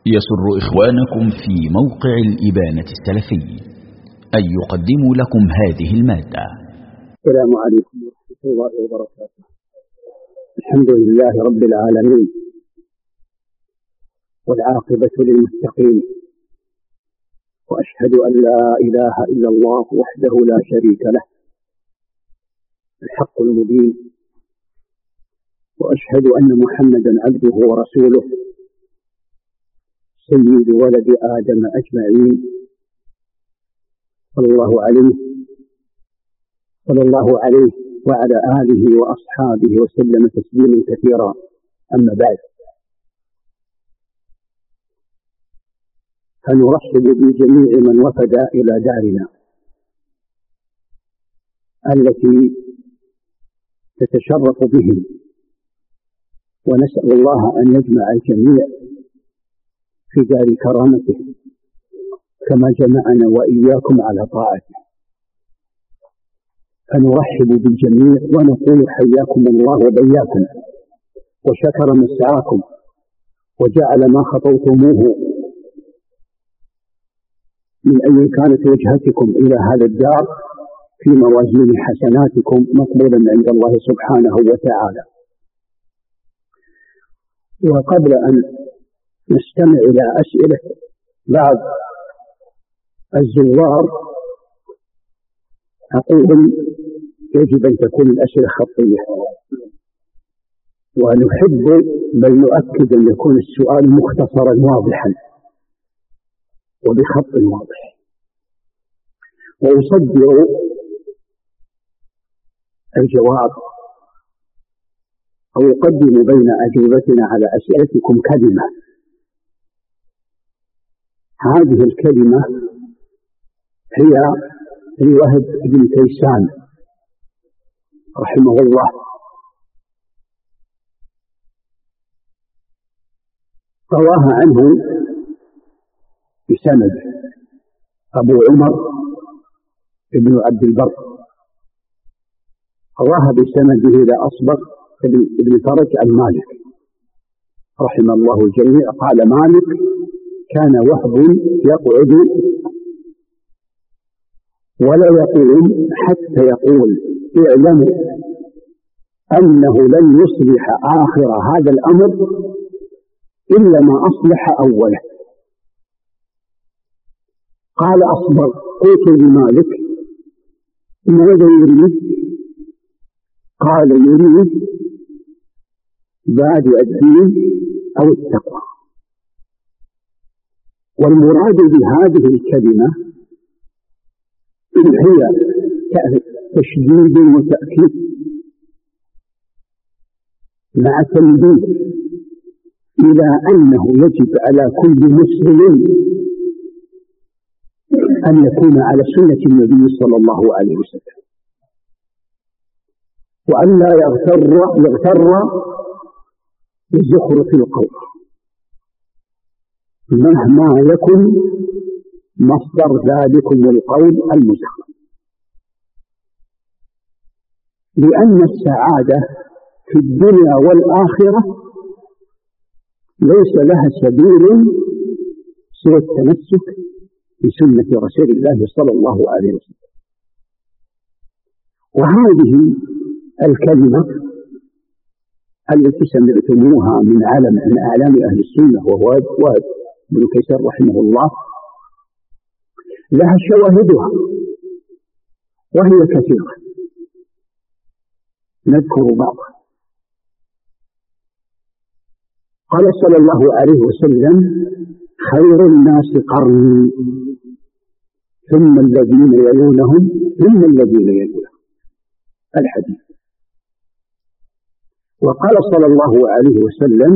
يسر إخوانكم في موقع الإبانة السلفي أن يقدموا لكم هذه المادة. السلام عليكم ورحمة الله وبركاته. الحمد لله رب العالمين، والعاقبة للمتقين، وأشهد أن لا إله إلا الله وحده لا شريك له الحق المبين، وأشهد أن محمدا عبده ورسوله سيد ولد آدم أجمعين، صلى الله عليه وعلى آله وأصحابه وسلم تسليما كثيرا. أما بعد، فنرحب بجميع من وفد إلى دارنا التي تتشرف بهم، ونسأل الله أن يجمع الجميع في دار كرامته كما جمعنا وإياكم على طاعته. فنرحب بالجميع ونقول حياكم الله وبياكم، وشكر مسعاكم، وجعل ما خطوتموه من أي كانت وجهتكم إلى هذا الدار في موازين حسناتكم مقبولا عند الله سبحانه وتعالى. وقبل أن نستمع إلى أسئلة بعض الزوار، أقول يجب أن تكون الأسئلة خطية، ونحب بل نؤكد أن يكون السؤال مختصرا واضحا وبخط واضح. وأصدر الجواب أو أقدم بين أجوبتنا على أسئلتكم كلمة. هذه الكلمة هي لوهب بن كيسان رحمه الله، رواها عنه بسند أبو عمر بن عبد البر، رواها بسنده إلى أصبغ بن فرج عن مالك رحم الله الجميع. قال مالك: كان وهب يقعد ولا يقوم حتى يقول: اعلموا أنه لن يصلح آخر هذا الأمر إلا ما أصلح أوله. قال أصبر: قلت لمالك: ماذا يريد؟ قال: يريد بادئ الدين أو التقوى. والمراد بهذه الكلمة هي تشديد وتأكيد مع تنبيه إلى أنه يجب على كل مسلم أن يكون على سنة النبي صلى الله عليه وسلم، وأن لا يغتر بزخرف القول مهما يكن مصدر ذلكم القول المزخرف، لأن السعادة في الدنيا والآخرة ليس لها سبيل سوى التمسك بسنة رسول الله صلى الله عليه وسلم. وهذه الكلمة التي سمعتموها من أعلام أهل السنة وهو وهب بن كيسان رحمه الله لها شواهدها وهي كثيرة، نذكر بعضها. قال صلى الله عليه وسلم: خير الناس قرني ثم الذين يلونهم ثم الذين يلونهم، الحديث. وقال صلى الله عليه وسلم: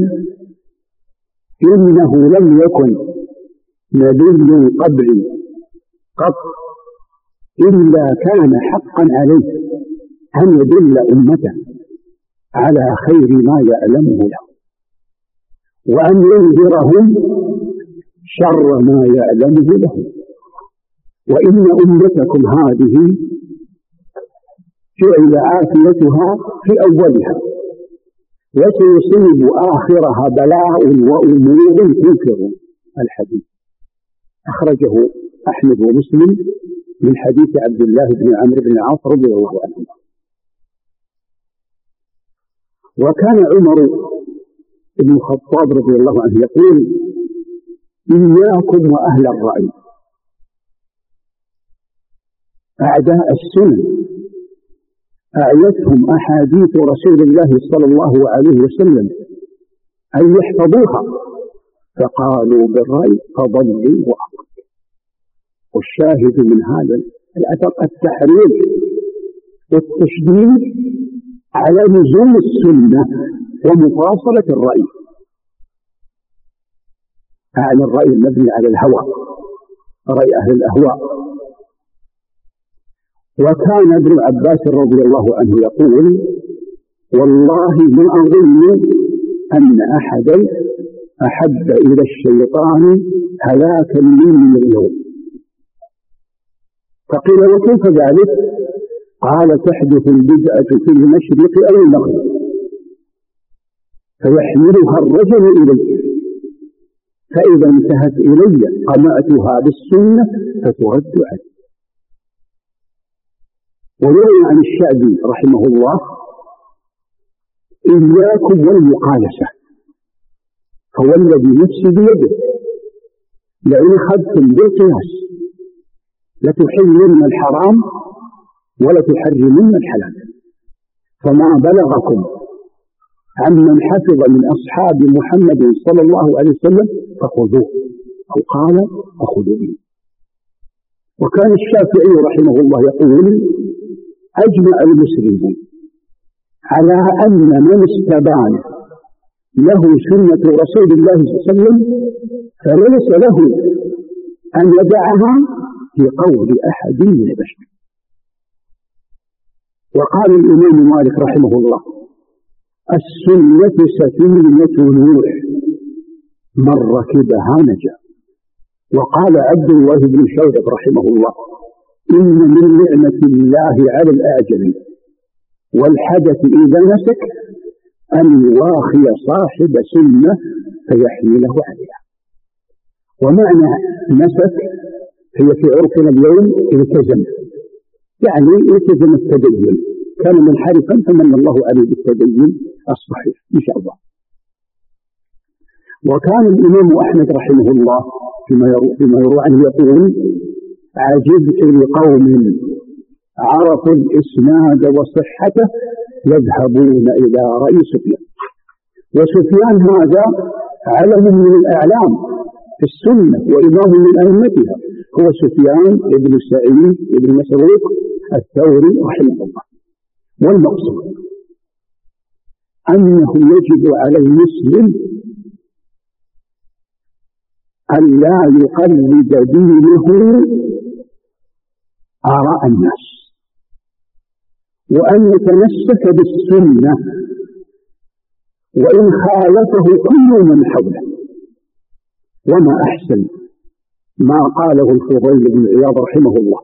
إنه لم يكن نبي قبلي قط إلا كان حقا عليه أن يدل أمته على خير ما يعلمه له، وأن ينذرهم شر ما يعلمه لهم. وإن أمتكم هذه جعل عافيتها في أولها، وسيصيب آخرها بلاء وأمور تنكر الحديث. أخرجه أحمد ومسلم من حديث عبد الله بن عمرو بن العاص رضي الله عنه. وكان عمر بن الخطاب رضي الله عنه يقول: إياكم وأهل الرأي، أعداء السنن أعيتهم أحاديث رسول الله صلى الله عليه وسلم أن يحفظوها، فقالوا بالرأي فضلوا وأضلوا. والشاهد من هذا الأثر التحريض والتشديد على لزوم السنة ومفاصلة الرأي، عن الرأي المبني على الهوى، رأي أهل الأهواء. وكان ابن عباس رضي الله عنه يقول: والله ما أظن أن أحدا أحب إلى الشيطان هلاكا من اليوم. فقيل: وكيف ذلك؟ قال: تحدث البدعة في المشرق أو المغرب فيحملها الرجل إليه، فإذا انتهت إلي قمعتها بالسنة فترد عليه. وروي عن الشعبي رحمه الله: إياكم والمقالسة، فوالذي نفسي بيده لئن أخذتم بالقياس لتحلن الحرام ولا تحرمن الحلال. فما بلغكم عمن حفظ من أصحاب محمد صلى الله عليه وسلم فخذوه، أو قال فخذوا به. وكان الشافعي رحمه الله يقول: أجمع المسلمون على أن من استبان له سنة رسول الله صلى الله عليه وسلم فليس له أن يدعها في قول أحد من البشر. وقال الإمام مالك رحمه الله: السنة سفينة نوح من ركبها نجا. وقال عبد الله بن شوذب رحمه الله: إن من نعمة الله على الأعجم والحدث إذا نسك أن يواخي صاحب سنة فيحمله عليها. ومعنى نسك هي في عرفنا اليوم التزم، يعني التزم التدين، كان منحرفا فمن الله عليه بالتدين الصحيح إن شاء الله. وكان الإمام أحمد رحمه الله فيما يروى عنه يقول: عجبت لقوم عرفوا الإسناد وصحته يذهبون إلى رأي سفيان. وسفيان هذا علم من الأعلام في السنة وإمام من أئمتها، هو سفيان بن سعيد بن مسروق الثوري رحمه الله. والمقصود أنه يجب على المسلم أن لا يقلد دينه آراء الناس، وأن يتمسك بالسنة وإن خالفه كل من حوله. وما أحسن ما قاله الفضيل بن عياض رحمه الله: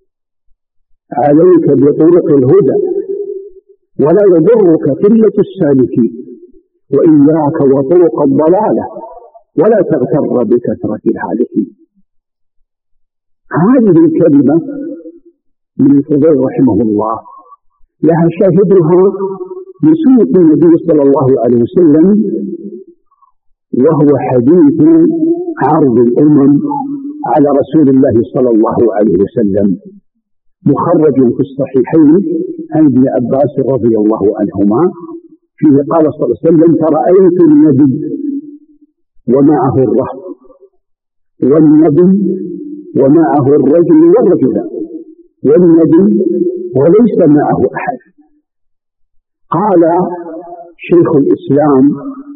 عليك بطرق الهدى ولا يضرك قلة السالكين، وإياك وطرق الضلالة ولا تغتر بكثرة الهالكين. هذه الكلمة من الفضيل رحمه الله لها شاهدها من سنة النبي صلى الله عليه وسلم، وهو حديث عرض الأمم على رسول الله صلى الله عليه وسلم، مخرج في الصحيحين عن ابن عباس رضي الله عنهما، فيه قال صلى الله عليه وسلم: فرأيت النبي ومعه الرهب، والنبي ومعه الرجل والرجلان، والنبي وليس معه أحد. قال شيخ الإسلام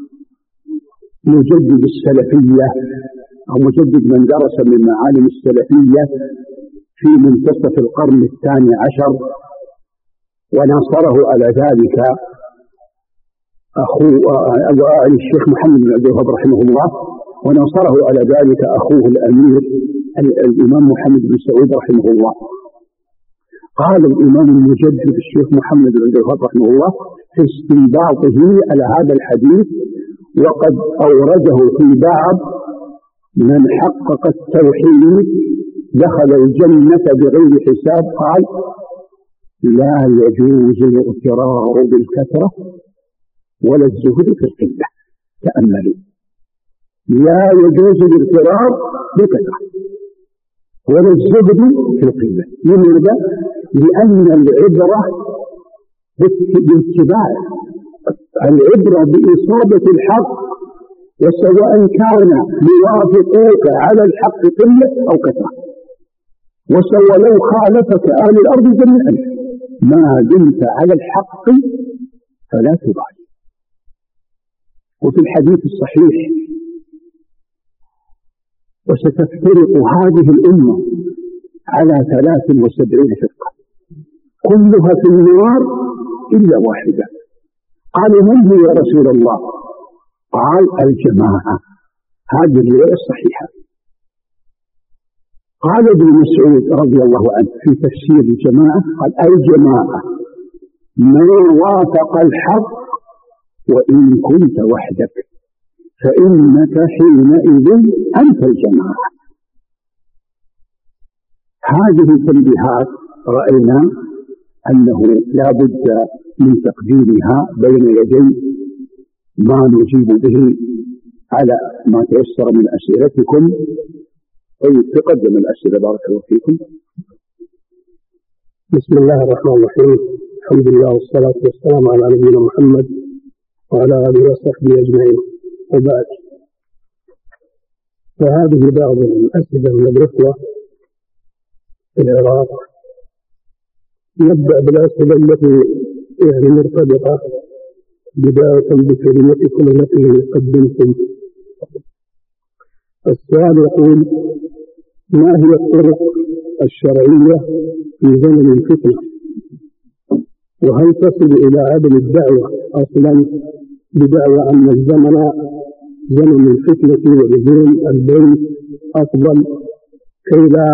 مجدد السلفية أو مجدد من درس من معالم السلفية في منتصف القرن الثاني عشر، وناصره على ذلك الشيخ محمد بن عبد الوهاب رحمه الله، وناصره على ذلك أخوه الأمير الإمام محمد بن سعود رحمه الله. قال الإمام المجدد الشيخ محمد بن عبد الوهاب رحمه الله في استنباطه على هذا الحديث، وقد أورده في بعض من حقق التوحيد دخل الجنة بغير حساب. قال لا يجوز الاغترار بالكثرة ولا الزهد في القلة. تأملوا، لا يجوز الاغترار بالكثرة ولا الزهد في القلة. لماذا؟ لأن العبرة باتباع، العبرة بإصابة الحق، وسواء كان يوافقوك على الحق قلة أو كثرة، وسوى لو خالفك أهل الأرض جميعا، ما دمت على الحق فلا تبالي. وفي الحديث الصحيح: وستفترق هذه الأمة على 73 فرقة كلها في النار إلا واحدة. قالوا من هي يا رسول الله؟ قال الجماعة. هذه الرواية الصحيحة. قال ابن مسعود رضي الله عنه في تفسير الجماعة: قال الجماعة من وافق الحق وإن كنت وحدك فإنك حينئذ أنت الجماعة. هذه التنبيهات رأينا أنه لا بد من تقديمها بين يدي ما نجيب به على ما تيسر من أسئلتكم. طيب، تقدم الأسئلة بارك الله فيكم. بسم الله الرحمن الرحيم. الحمد لله والصلاة والسلام على نبينا محمد وعلى آله وصحبه أجمعين، وبعد، فهذه بعض الأسئلة من الإخوة في العراق. نبدأ بالأسئلة التي مرتبطة بداية بكلمتكم التي قدمتم. السؤال يقول: ما هي الطرق الشرعية في زمن الفتنة؟ وهل تصل إلى عدم الدعوة أصلا بدعوى أن الزمن زمن الفتنة ولزوم البيت أفضل كي لا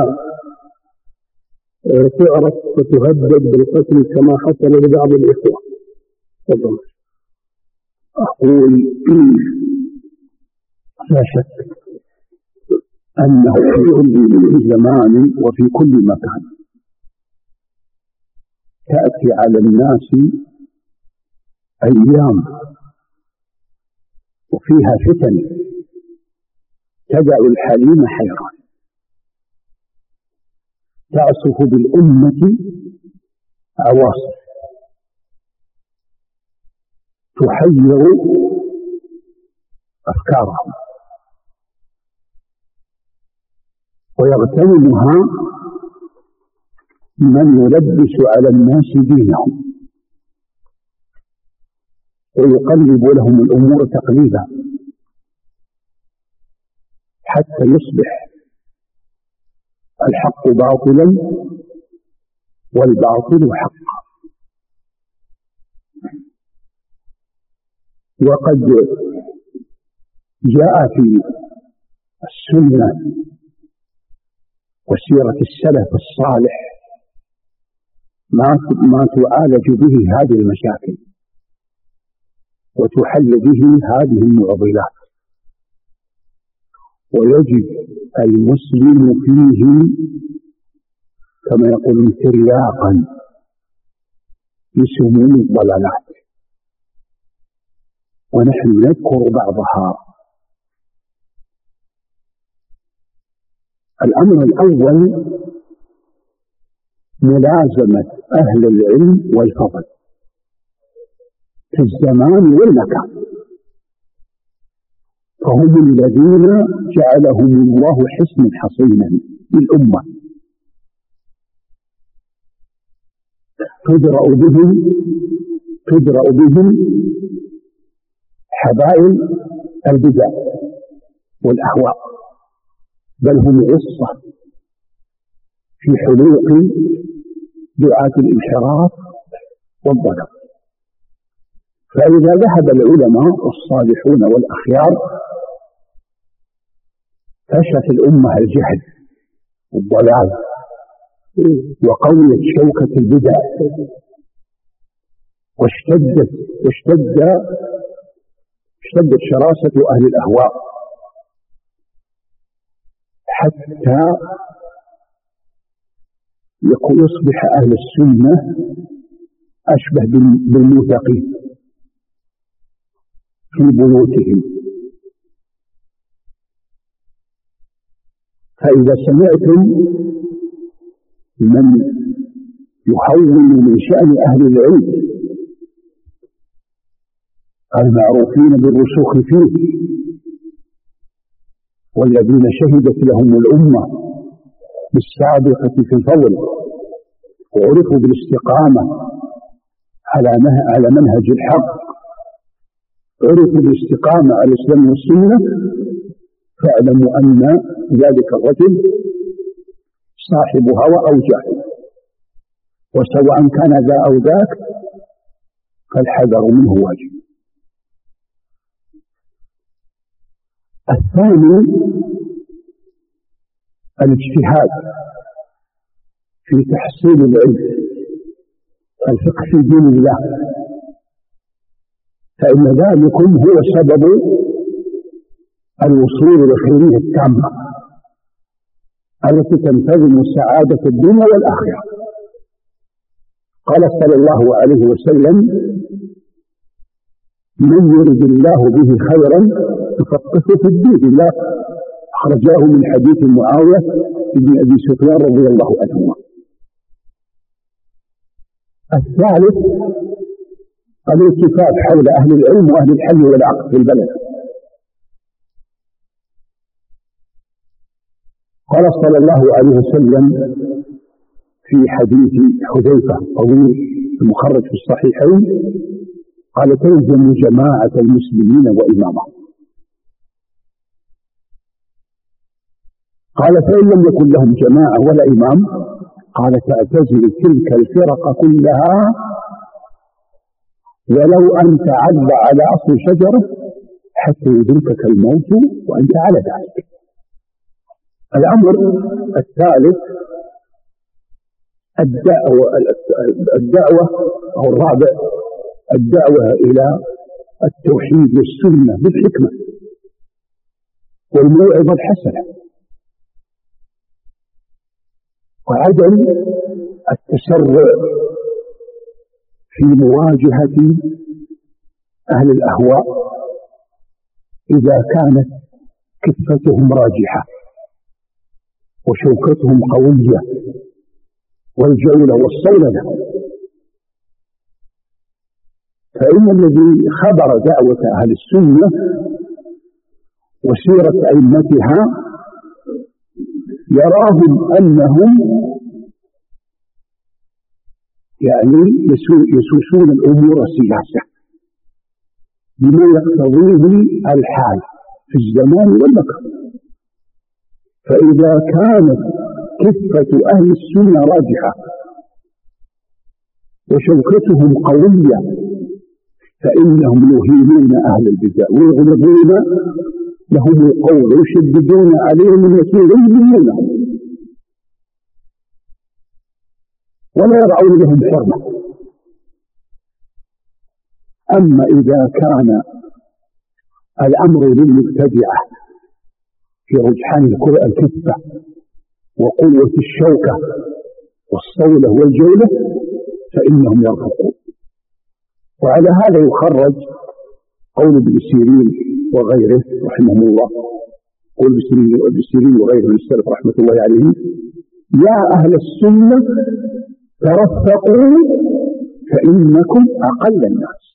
تعرف وتهدد بالقتل كما حصل لبعض الإخوة؟ تفضل. أقول لا شك أنه في كل زمان وفي كل مكان تأتي على الناس أيام وفيها فتن تدع الحليم حيران، تعصف بالأمة عواصف، تحير أفكارهم ويغتنمها من يلبس على الناس دينهم ويقلب لهم الأمور تقليبا حتى يصبح الحق باطلا والباطل حقا. وقد جاء في السنة وسيرة السلف الصالح ما تعالج به هذه المشاكل وتحل به هذه المعضلات، ويجب المسلم فيه كما يقولون ترياقا لسموم الضلالات، ونحن نذكر بعضها. الأمر الأول ملازمة أهل العلم والفضل في الزمان والمكان، فهم الذين جعلهم الله حصنا حصينا للأمة تدرأ بهم حبائل البدع والأهواء، بل هم عصة في حلوق دعاة الانحراف والضلال. فإذا ذهب العلماء الصالحون والأخيار فشى في الأمة الجهل والضلال وقويت شوكة البدع واشتدت شراسة أهل الأهواء، حتى يصبح أهل السنة أشبه بالموثقين في بيوتهم. فإذا سمعتم من يحول من شأن أهل العلم المعروفين بالرسوخ فيه والذين شهدت لهم الأمة بالسابقة في الفضل وعرفوا بالاستقامة على منهج الحق، عرفوا بالاستقامة على الإسلام والسنة، فاعلموا أن ذلك الرجل صاحب هوى أو جهل، وسواء كان ذا أو ذاك فالحذر منه واجب. الثاني الاجتهاد في تحصيل العلم، الفقه في دين الله، فإن ذلكم هو سبب الوصول إلى الخيرية التامة التي تنتظم سعادة الدنيا والآخرة. قال صلى الله عليه وسلم: من يرد الله به خيرا يفقهه في الدين. الله أخرجاه من حديث معاوية بن أبي سفيان رضي الله عنه. الثالث الالتفات حول أهل العلم وأهل الحل والعقد في البلد. قال صلى الله عليه وسلم في حديث حذيفة طويل المخرج في الصحيحين: قال: تلزم جماعة المسلمين وإمامهم. قال: فإن لم يكن لهم جماعة ولا إمام؟ قال: تعتزل تلك الفرق كلها ولو أن تعض على أصل شجرة حتى يدركك الموت وأنت على ذلك. الأمر الثالث الدعوة أو الرابع الدعوة إلى التوحيد والسنة بالحكمة والموعظة الحسنة، وعدم التسرع في مواجهة أهل الأهواء إذا كانت كفتهم راجحة وشوكتهم قوية والجولة والصولة. فإن الذي خبر دعوة أهل السنة وسيرة أئمتها يراهم أنهم يسوسون الأمور سياسة بما يقتضيه الحال في الزمان والمكان. فإذا كانت كفة أهل السنة راجحة وشوكتهم قوية فإنهم يهينون أهل البدع ويغلبون لهم القول ويشددون عليهم ويذلونهم ولا يرعون لهم حرمة. أما إذا كان الأمر للمبتدعة في رجحان الكفة وقوة الشوكة والصولة والجولة فإنهم يرفقون. وعلى هذا يخرج قول ابن سيرين وغيره رحمه الله، قول ابن سيرين وغيره من السلف رحمة الله عليهم: يا أهل السنة ترفقوا فإنكم أقل الناس.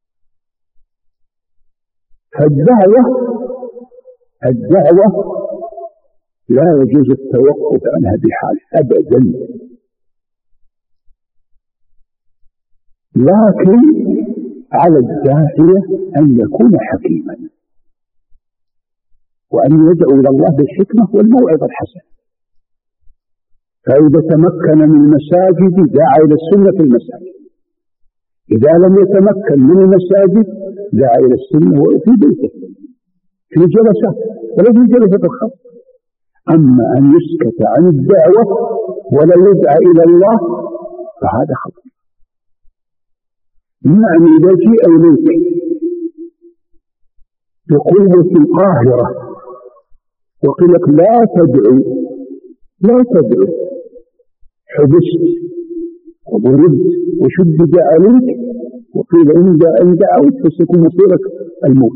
فالدعوة لا يجوز التوقف عنها بحال أبدا، لكن على الداعية أن يكون حكيما وأن يدعو إلى الله بالحكمة والموعظة الحسنة. فإذا تمكن من المساجد دعا إلى السنة في المساجد، إذا لم يتمكن من المساجد دعا إلى السنة في بيته في جلسات ولا في جلسة الخط. أما أن يسكت عن الدعوة ولا يدعى إلى الله فهذا خطأ. يعني إذا جاء إليك بقوة قاهرة وقيل لك لا تدعو، لا تدعو، حبست وضربت وشدد عليك، وقيل إن دعوت فسيكون مصيرك الموت،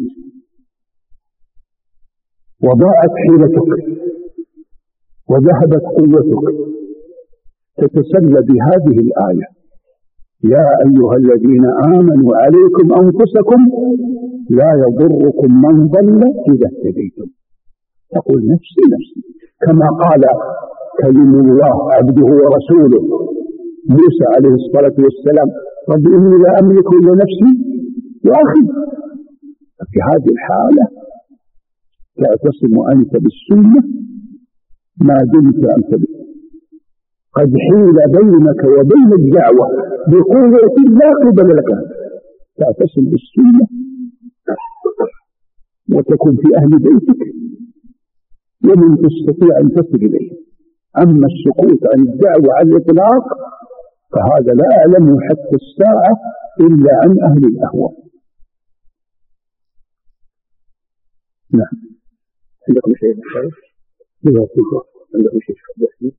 وضاعت حيلتك وذهبت قوتك. تتسلى بهذه الآية: يا أيها الذين آمنوا عليكم أنفسكم لا يضركم من ضل إذا اهتديتم. تقول نفسي نفسي، كما قال كلم الله عبده ورسوله موسى عليه الصلاة والسلام: رب إني لا أملك إلا نفسي وأخي. في هذه الحالة تعتصم أنت بالسنة ما دمت أنت به. قد حيل بينك وبين الدعوة بقوة لا قبل لك، تعتصم بالسنة وتكون في أهل بيتك ومن تستطيع أن تصل إليه. أما السقوط عن الدعوة على الإطلاق فهذا لا أعلمه حتى الساعة إلا عن أهل الأهواء. نعم. عندكم شيء مختلف؟ عندكم شيء مختلف؟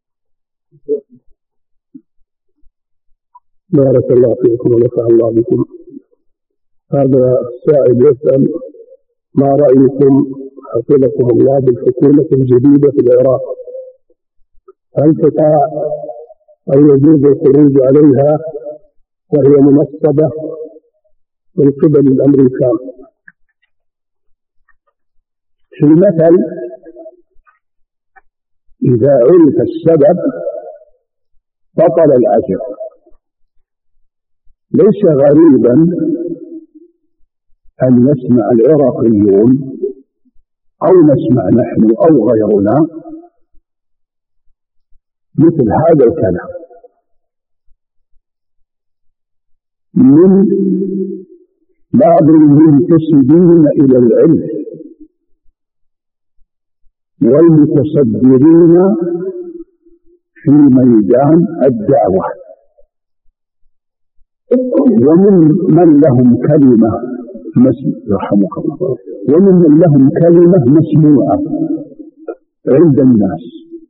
بارك الله فيكم ونفع الله بكم. هذا السائل يسأل: ما رأيكم حفظكم الله بالحكومة الجديدة في العراق؟ هل تطاع أو يجوز الخروج عليها وهي منصبة من قبل الأمريكان؟ في المثل: إذا عرف السبب بطل الأجر. ليس غريبا أن يسمع العراقيون أو نسمع نحن أو غيرنا مثل هذا الكلام من بعض المنتسبين إلى العلم والمتصدرين في ميدان الدعوة، ومن لهم كلمة رحمك الله، ومن لهم كلمة مسموعة عند الناس.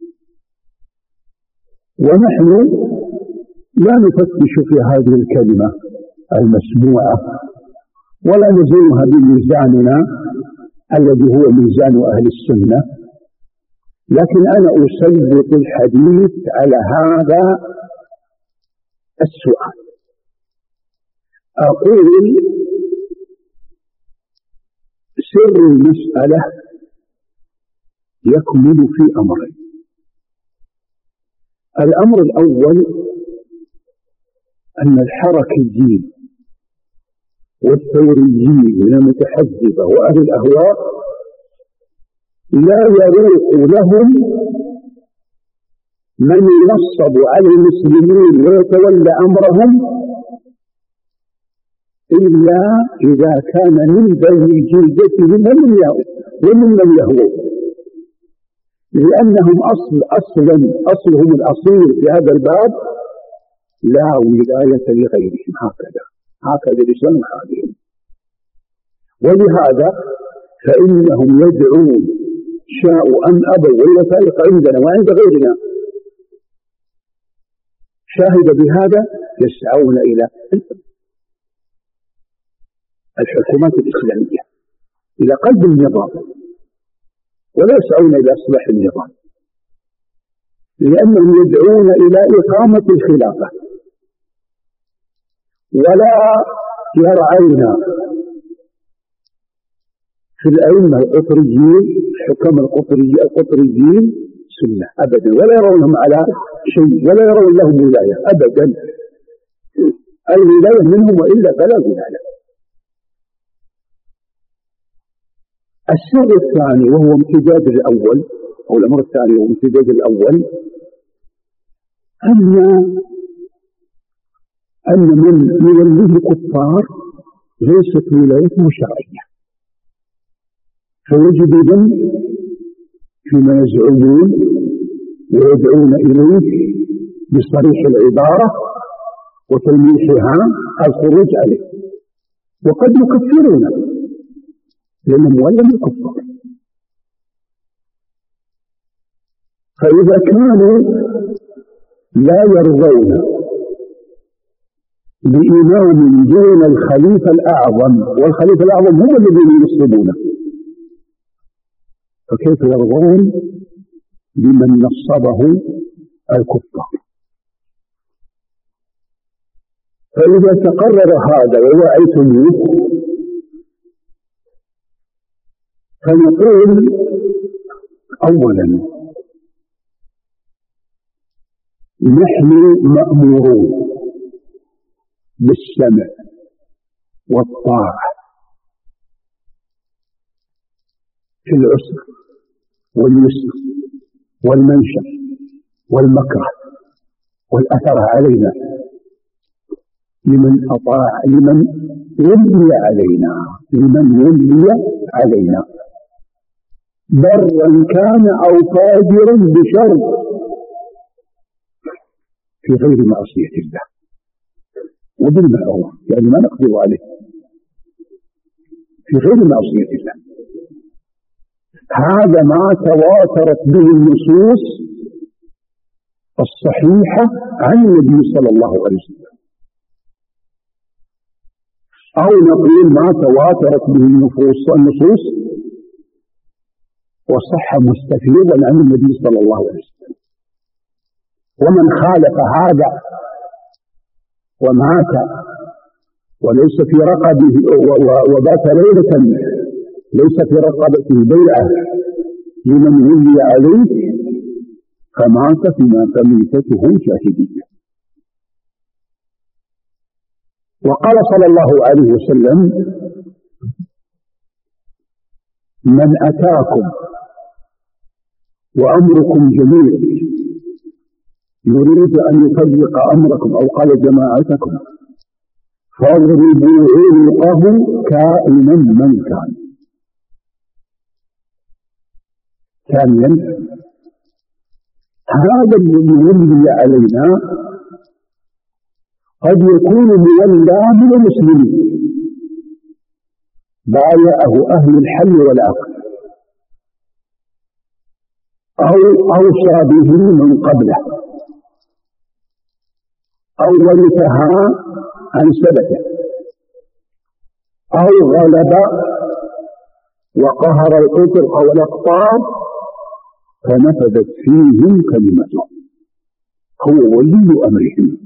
ونحن لا نفتش في هذه الكلمة المسموعة ولا نزنها بميزاننا الذي هو ميزان أهل السنة، لكن أنا أسلط الحديث على هذا السؤال. أقول سر المسألة يكمن في أمرين. الأمر الأول أن الحركيين والثوريين من المتحزبة وأهل الأهواء لا يروق لهم من ينصب على المسلمين ويتولى أمرهم إلا إذا كان من بني جلدتهم ومن يهوون، لأنهم أصلهم الأصيل في هذا الباب لا ولاية لغيرهم. هكذا لسان حالهم. ولهذا فإنهم يدعون شاءوا أم أبوا والوثائق عندنا وعند غيرنا شاهد بهذا، يسعون إلى الحكومات الإسلامية، إلى قلب النظام، ولا يسعون إلى إصلاح النظام، لأنهم يدعون إلى إقامة الخلافة، ولا يرعون في الأئمة القطريين الحكام القطريين سنة أبدا، ولا يرونهم على شيء، ولا يرون لهم ولاية أبدا. الولاية منهم وإلا فلا ولاية. السر الثاني وهو امتداد الأول، أو الأمر الثاني وهو امتداد الأول، أن من يوليه الكفار ليست ولايته شرعية، فيجب إذن فيما يزعمون ويدعون إليه بصريح العبارة وتلميحها الخروج عليه، وقد يكفرون لأنهم ولم الكفار. فإذا كانوا لا يرضون بإمام دون الخليفة الأعظم، والخليفة الأعظم هم الذين ينصبونه، فكيف يرضون بمن نصبه الكفار؟ فإذا تقرر هذا ووعيتموه فنقول أولا نحن مأمورون بالسمع والطاعة في العسر واليسر والمنشأ والمكره والأثر علينا لمن أطاع، لمن ولي علينا برا كان أو فاجرا بشر في غير معصية الله وبالمعروف، يعني ما نقدر عليه في غير معصية الله. هذا ما تواترت به النصوص الصحيحة عن النبي صلى الله عليه وسلم، أو نقول ما تواترت به النصوص وصح مستفيضا عن النبي صلى الله عليه وسلم. ومن خالف هذا ومات وليس في رقبه وبات ليلة ليس في رقبته بيعة لمن ولي عليه فمات فميتته جاهلية. وقال صلى الله عليه وسلم: من أتاكم وأمركم جميع يريد أن يفرق أمركم، أو قال جماعتكم، فاضربوا عنقه كائنا من كان. ثانيا هذا الذي ولي علينا قد يكون مولى من المسلمين بايعه أهل الحل والعقد أو أوصى به من قبله أو ورثها عن سبته أو غلب وقهر القطر أو الأقطار فنفذت فيهم كلمته، هو ولي أمرهم.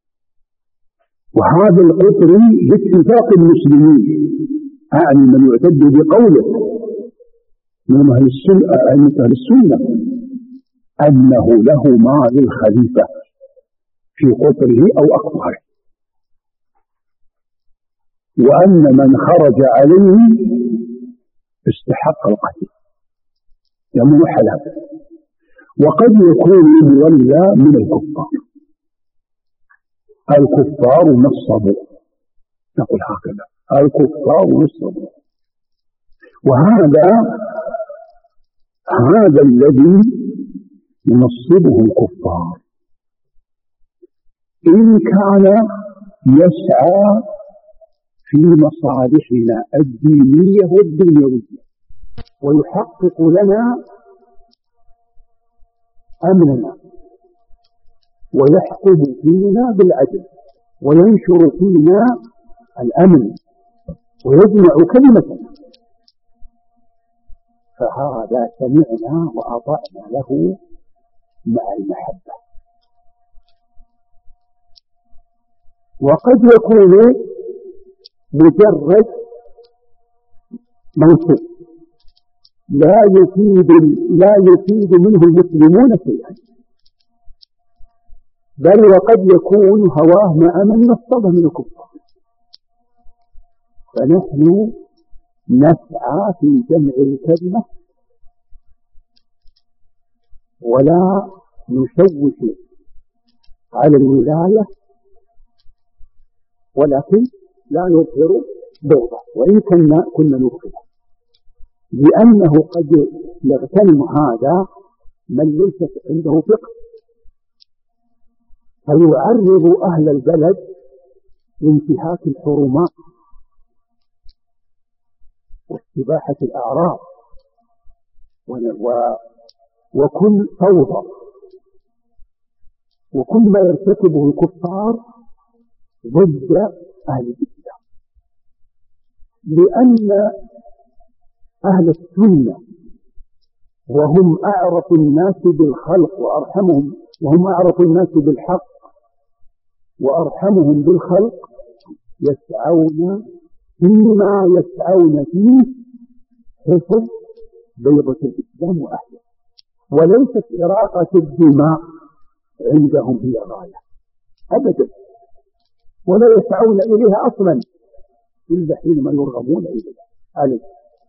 وهذا القطر باتفاق المسلمين، أعني من يعتد بقوله من أهل السنة أنه له مال الخليفة في قطره أو أقطاره، وأن من خرج عليه استحق القتل يمن حلال. وقد يكون مولى من الكفار نصبوا، نقول هكذا الكفار نصبوا. هذا الذي ينصبه الكفار إن كان يسعى في مصالحنا الدينية والدنيوية ويحقق لنا أمننا ويحكم فينا بالعدل وينشر فينا الأمن ويجمع كلمتنا، فهذا سمعنا وأطعنا له مع المحبة. وقد يكون مجرد منصوب لا يفيد منه المسلمون شيئا، بل وقد يكون هواه مع من نصبه من الكفار. فنحن نسعى في جمع الكلمة ولا نشوش على الولاية، ولكن لا نظهر بغضه وإن كنا نبغضه، لأنه قد يغتنم هذا من ليس عنده فقه فيعرض أهل البلد لانتهاك الحرمات واستباحة الأعراض وكل فوضى وكل ما يرتكبه الكفار ضد أهل الإسلام، لأن أهل السنة وهم أعرف الناس بالخلق وأرحمهم، وهم أعرف الناس بالحق وأرحمهم بالخلق، يسعون فيما يسعون فيه حفظ بيضة الإسلام وأهله، وليست إراقة الدماء عندهم هي غاية أبدا، ولا يسعون إليها أصلا إلا حينما يرغبون إليها.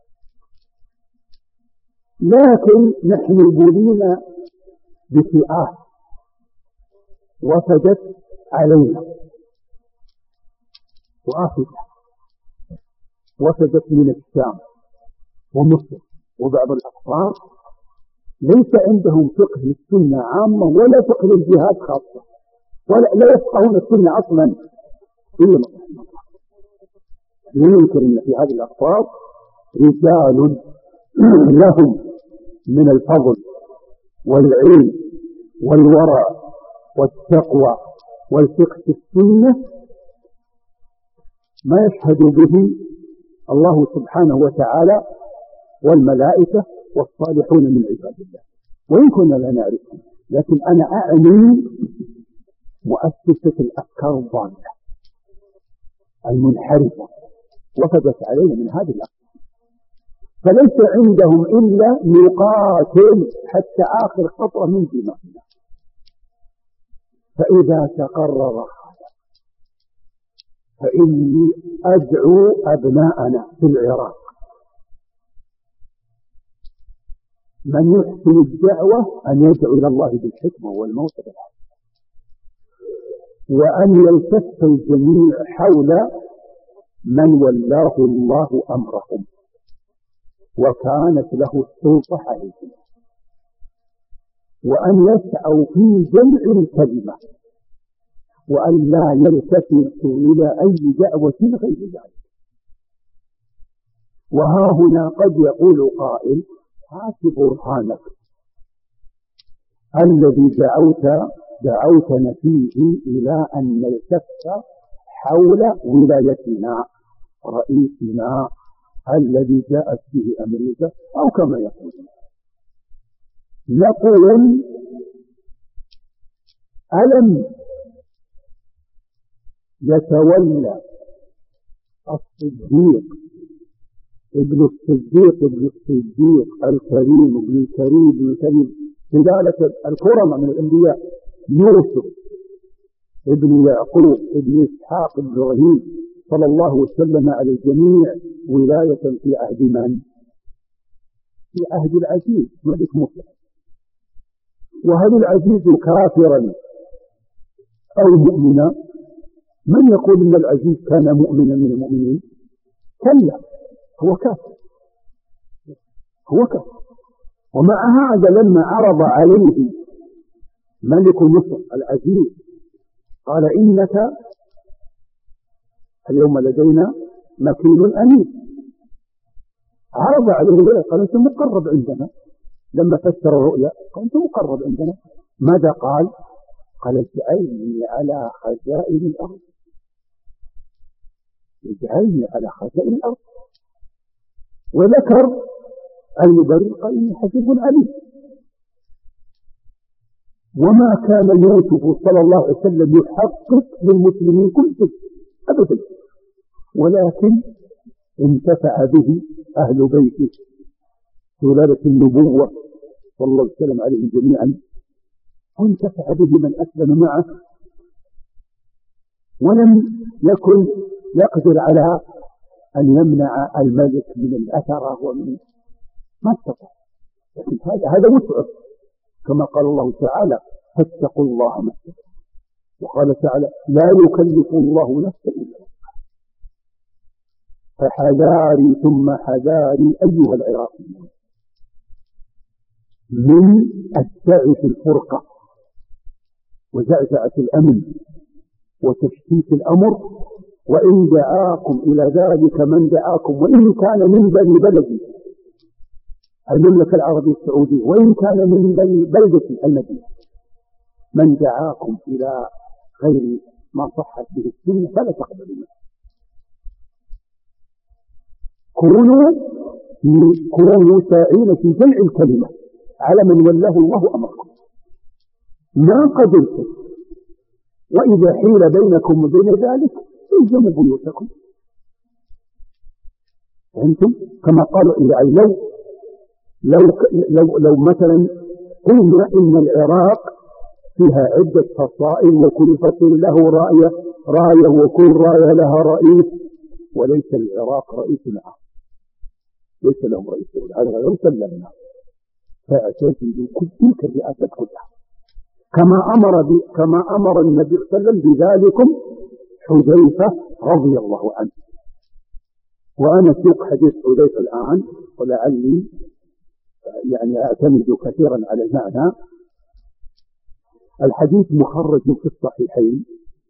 لكن نحن بولينا بفئات وفدت علينا وآفريقيا، وفدت من الشام ومصر وبعض الأقطار ليس عندهم فقه السنة عامة ولا فقه الجهاد خاصة، ولا لا يفقهون السنة أصلا إلا ما رحم الله. لا ينكر أن في هذه الأقطار رجال لهم من الفضل والعلم والورع والتقوى والفقه في السنة ما يشهد به الله سبحانه وتعالى والملائكة والصالحون من عباد الله، وإن كنا لا نعرفهم، لكن أنا أعني مؤسسة الأفكار الضالة المنحرفة وفدت علينا من هذه الأفكار، فليس عندهم إلا يقاتل حتى آخر قطرة من دمائنا، فإذا تقرر هذا فإني أدعو أبناءنا في العراق من يحسن الدعوة أن يدعو إلى الله بالحكمة والموت بالحق، وأن يلتف الجميع حول من ولاه الله أمرهم وكانت له السلطة عليهم، وأن يسعوا في جمع الكلمة وأن لا يلتفتوا إلى أي دعوة غير ذلك. وها هنا قد يقول قائل: هات برهانك الذي دعوتنا فيه إلى أن نلتف حول ولايتنا رئيسنا الذي جاءت به أمريكا، أو كما يقولون. نقول: ألم يتولى الصديق ابن الصديق الكريم ابن الكريم لذلك الكرم من الأنبياء يوسف ابن يعقوب ابن إسحاق ابن إبراهيم صلى الله وسلم على الجميع ولاية في عهد من؟ في عهد العزيز ملك مصر. وهل العزيز كافرا أو مؤمنا؟ من يقول إن العزيز كان مؤمنا من المؤمنين؟ كلا، هو كافر. ومع هذا لما عرض عليه ملك مصر العزيز قال: إنك اليوم لدينا مكين أمين. عرض عليه الرؤيا قال: أنت مقرب عندنا. لما فسر الرؤيا قال: أنت مقرب عندنا. ماذا قال؟ قال: اجعلني على خزائن الأرض. اجعلني على خزائن الأرض. وذكر المبرر قال: إني حسيب عليم. وما كان يوسف صلى الله عليه وسلم يحقق للمسلمين كل شيء أبدا، ولكن انتفع به أهل بيته سلالة النبوة صلى الله عليه وسلم عليهم جميعا، وانتفع به من أسلم معه، ولم يكن يقدر على أن يمنع الملك من الأثر ومن ما استطاع. لكن هذا وسعه، كما قال الله تعالى: فاتقوا الله ما استطعتم. وقال تعالى: لا يكلف الله نفسا إلا وسعها. فحذاري ثم حذاري أيها العراقيون من السعة الفرقة وزعزعة الأمن وتشتيت الأمر، وإن دعاكم إلى ذلك من دعاكم وإن كان من بني بلدي. المملكة العربية السعودية وإن كان من بلدة المدينة من دعاكم إلى غير ما صحت به السنة فلا تقبلوا منه. كونوا ساعين في جمع الكلمة على من ولاه الله أمركم ما قدرتم، وإذا حيل بينكم وبين ذلك الزموا بيوتكم. أنتم كما قالوا يعني لو مثلا قلنا إن العراق فيها عدة فصائل وكل فصيل له راية وكل راية لها رئيس، وليس العراق رئيس عام، ليس لهم رئيس هذا غير سلمنا، فأعتزلوا تلك الرئاسات كلها كما أمر النبي صلى الله عليه وسلم بذلكم حذيفة رضي الله عنه. وأنا سوق حديث حذيفة الآن ولعلي يعني أعتمد كثيرا على المعنى. الحديث مخرج في الصحيحين.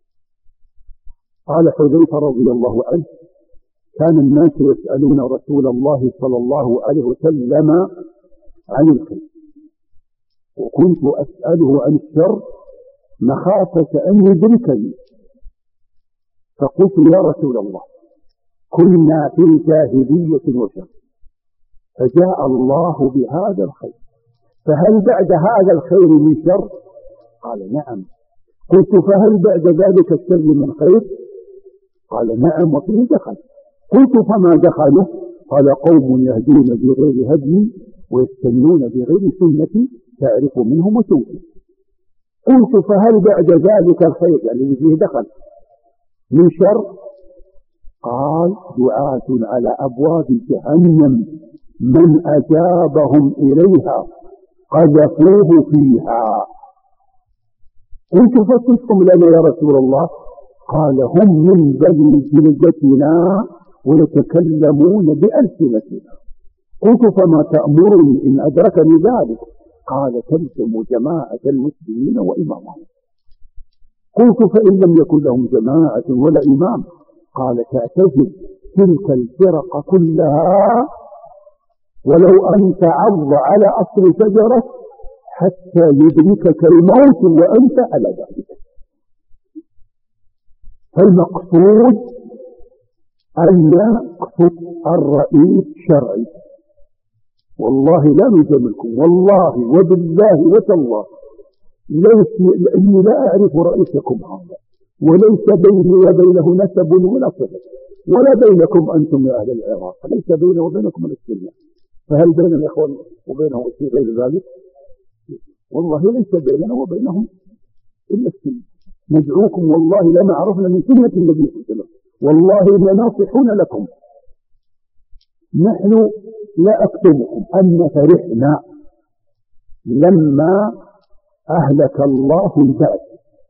قال حذيفة رضي الله عنه: كان الناس يسألون رسول الله صلى الله عليه وسلم عن الخير، وكنت أسأله عن الشر مخافة أن يدركني، فقلت يا رسول الله كنا في جاهلية وشر، فجاء الله بهذا الخير، فهل بعد هذا الخير من شر؟ قال نعم. قلت فهل بعد ذلك الشر من خير؟ قال نعم وفيه دخل. قلت فما دخله؟ قال قوم يهدون بغير هدي ويستنون بغير سنتي تعرف منهم وتوفي. قلت فهل بعد ذلك الخير يعني فيه دخل من شر؟ قال دعاة على أبواب جهنم من أجابهم إليها قذفوه فيها. قلت فصفهم لنا يا رسول الله؟ قال هم من بني جلدتنا ويتكلمون بألسنتنا. قلت فما تأمرني إن أدركني ذلك؟ قال تلزم جماعة المسلمين وإمامهم. قلت فإن لم يكن لهم جماعة ولا إمام؟ قال تعتزل تلك الفرق كلها ولو أن تعض على أصل شجرة حتى يدركك الموت وأنت على ذلك. فالمقصود أن يقصد الرئيس شرعي. والله لا نجاملكم، والله وبالله وتالله إني لا أعرف رئيسكم هذا، وليس بيني وبينه نسب ولا صلة، ولا بينكم أنتم يا أهل العراق، ليس بيني وبينكم السنة. فهل بين الإخوان وبينهم شيء غير ذلك؟ والله ليس بيننا وبينهم إلا السنة. ندعوكم والله لما عرفنا من سنة النبي صلى الله عليه وسلم، والله لناصحون لكم. نحن لا أكتمكم أن فرحنا لما أهلك الله البعث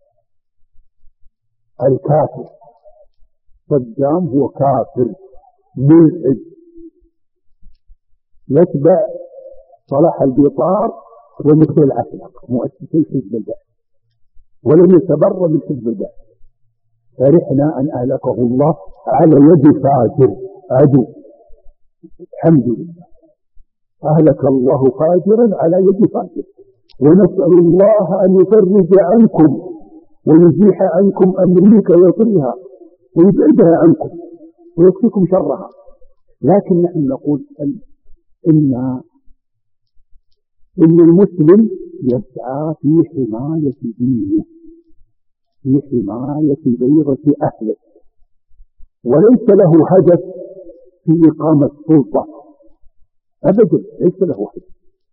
الكافر. صدام هو كافر ملحد يتبع صلاح البيطار ومثل الأخلاق مؤسسي حزب البعث، ولم يتبرى من حزب البعث. فرحنا أن أهلكه الله على يد فاجر عدو. الحمد لله أهلك الله فاجرا على يد فاجر، ونسأل الله أن يفرج عنكم ويزيح عنكم أمريكا ويطرها ويبعدها عنكم ويكفيكم شرها. لكن نحن نقول إن المسلم يسعى في حماية دينه، في حماية بيضة أهله، وليس له هدف في إقامة سلطة أبدا، ليس له هدف،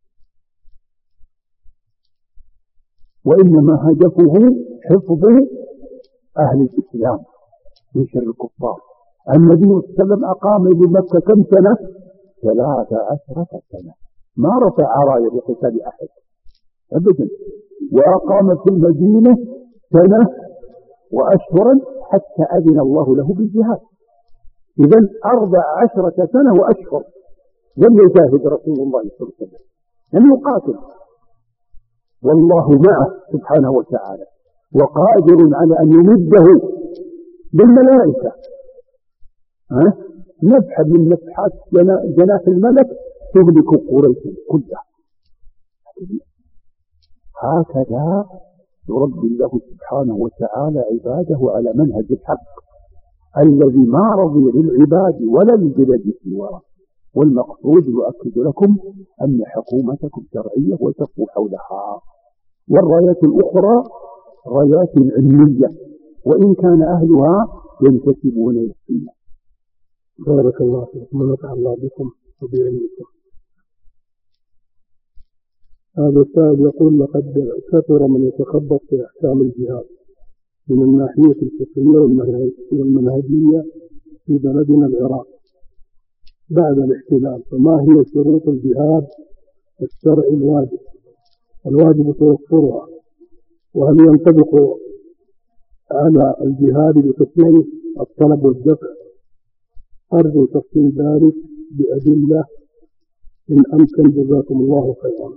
وإنما هدفه حفظ أهل الإسلام من شر الكفار. النبي صلى الله عليه وسلم أقام بمكة كم سنة؟ 13 سنة، ما رفع راية بقتال أحد أبدا، وأقام في المدينة سنة وأشهرا حتى أذن الله له بالجهاد. إذن 14 سنة وأشهر لم يجاهد رسول الله صلى الله عليه وسلم، لم يقاتل، والله معه سبحانه وتعالى، وقادر على أن يمده بالملائكة نفحة من نفحات جناح الملك تهلك قريش كلها. هكذا يربي الله سبحانه وتعالى عباده على منهج الحق الذي ما رضي للعباد ولا للبلاد سواه. والمقصود يؤكد لكم أن حكومتكم شرعية وتقوى حولها، والرايات الأخرى رايات علمية وإن كان أهلها ينتسبون إلى السنة. بارك الله فيكم ونفع الله بكم وبعلمكم. هذا السائل يقول: لقد كثر من يتخبط في أحكام الجهاد من الناحية الفقهية والمنهجية في بلدنا العراق بعد الاحتلال، فما هي شروط الجهاد الشرعي الواجب توفرها؟ وهل ينطبق على الجهاد بقسمين الطلب والدفع؟ أرجو تفصيل ذلك بأدلة إن أمكن، جزاكم الله خيرا.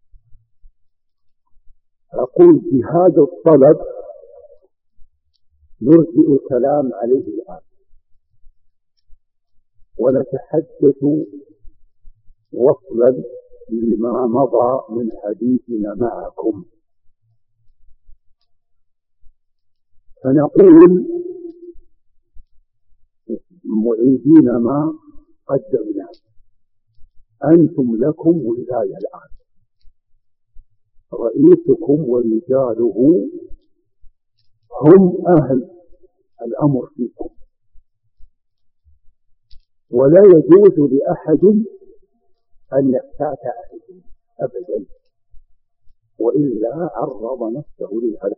أقول جهاد الطلب نرجئ الكلام عليه الآن، ونتحدث وصلا لما مضى من حديثنا معكم. فنقول معيدين ما قدمنا: أنتم لكم ولاية الآن، رئيسكم ورجاله هم أهل الأمر فيكم، ولا يجوز لأحد أن يفتات أحد أبدا، وإلا عرض نفسه للهلاك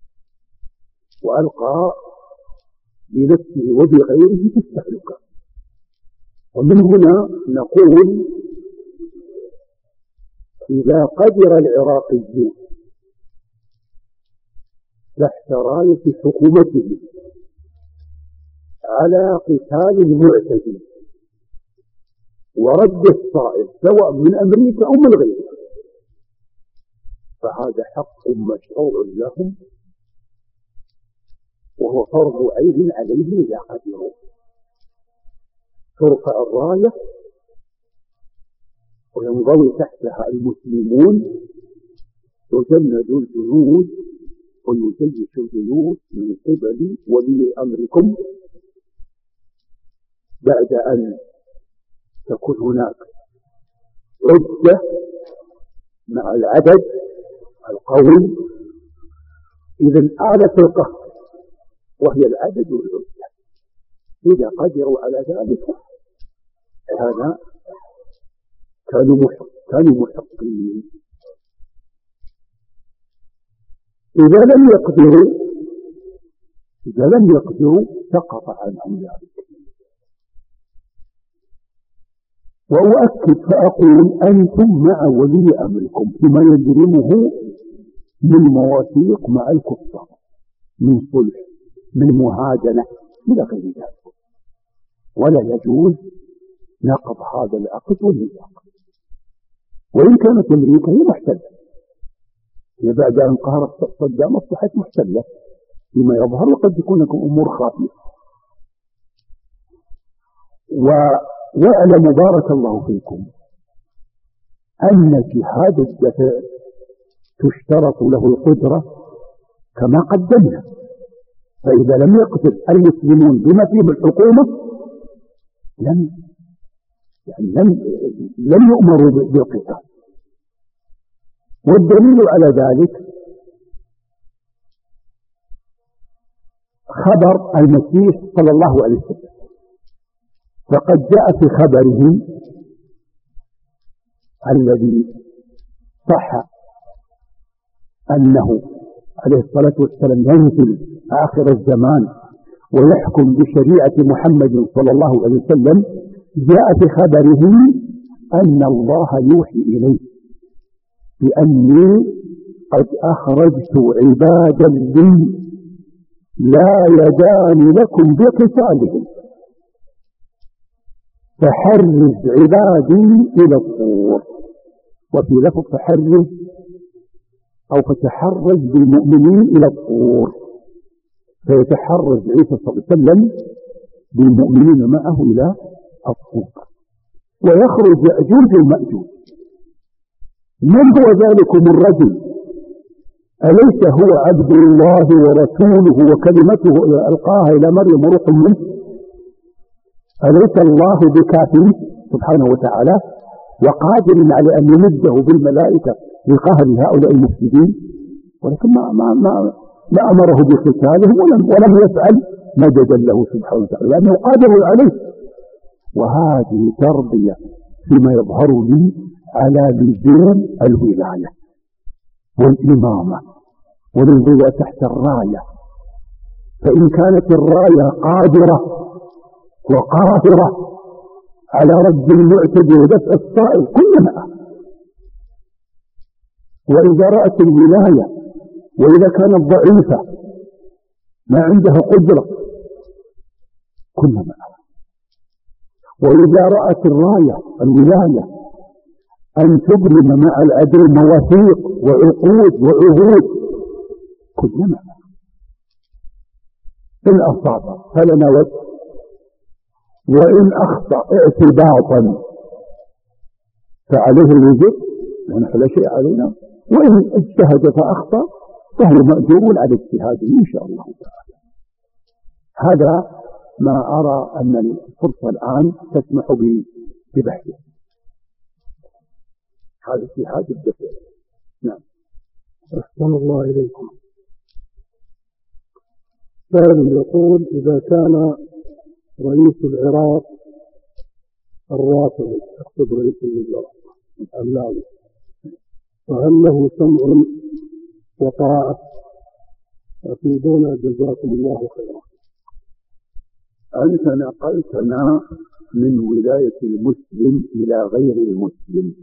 وألقى بنفسه وبغيره في التهلكة. ومن هنا نقول: إذا قدر العراقيون تحت راية حكومته على قتال المعتدين ورد الصائل سواء من أمريكا أو من غيرها، فهذا حق مشروع لهم، وهو فرض عين عليهم إذا قدروا. ترفع الراية وينضوي تحتها المسلمون، يجند الجنود ويجيش الجنود من قبل ولي أمركم بعد أن تكون هناك عدة مع العدد القوي. إذا أعلى القهر وهي العدد والعدة، إذا قدروا على ذلك كانوا محقين. إذا لم يقدروا سقط عنهم ذلك. وأؤكد فأقول: أنتم مع ولي أمركم فيما يجرمه من مواثيق مع الكفار، من صلح، من مهادنة إلى غير ذلك، ولا يجوز نقض هذا العقد والميثاق. وإن كانت أمريكا هي محتلة، هي بعد أن قهرت صدام أصبحت محتلة فيما يظهر، وقد تكون لكم أمور خافية. واعلموا بارك الله فيكم أن جهاد الدفع تشترط له القدرة كما قدمنا، فإذا لم يقدر المسلمون بما فيه الحكومة لم يؤمروا بالقتال. والدليل على ذلك خبر المسيح صلى الله عليه وسلم، فقد جاء في خبره الذي صح أنه عليه الصلاة والسلام ينزل آخر الزمان ويحكم بشريعة محمد صلى الله عليه وسلم. جاء في خبره أن الله يوحي إليه بأني قد أخرجت عبادا لي لا يدان لكم بقتالهم، فحرز عبادي إلى الطور. وفي لفظ فحرز أو فتحرز بالمؤمنين إلى الطور، فيتحرز عيسى صلى الله عليه وسلم بالمؤمنين معه إلى الطور. ويخرج يأجوج ومأجوج. من هو ذلكم الرجل؟ أليس هو عبد الله ورسوله وكلمته ألقاها إلى مريم وروح منه؟ أليس الله بكافٍ سبحانه وتعالى وقادر على أن يمده بالملائكة لقهر هؤلاء المفسدين؟ ولكن ما أمره بقتالهم ولم يفعل مجدا له سبحانه وتعالى لأنه قادر عليه. وهذه تربية فيما يظهر لي على لزوم الولاية والإمامة والولاية تحت الراية. فإن كانت الراية قادرة وقاهرة على رد المعتدي ودفع الصائل كلنا، وإذا رأت الولاية وإذا كانت ضعيفة ما عندها قدرة كلنا، وإذا رأت الولاية أن تبرم مع العدل مواثيق وعقود وعهود كلنا. إن أصاب فلنا وجه، وإن أخطأ اعتباطا فعليه الوزر ونحن لا شيء علينا، وإن اجتهد فأخطأ فهو مأجور على اجتهاده إن شاء الله تعالى. هذا ما أرى أن الفرصة الآن تسمح ببحثه. هذا اجتهاد الدفع. نعم. أحسن الله إليكم. سائل يقول: إذا كان رئيس العراق الرافضي، أقصد رئيس الوزراء العلاوي، فهل له سمع وطاعة؟ أفيدونا جزاكم الله خيرا. أنت نقلتنا من ولاية المسلم إلى غير المسلم،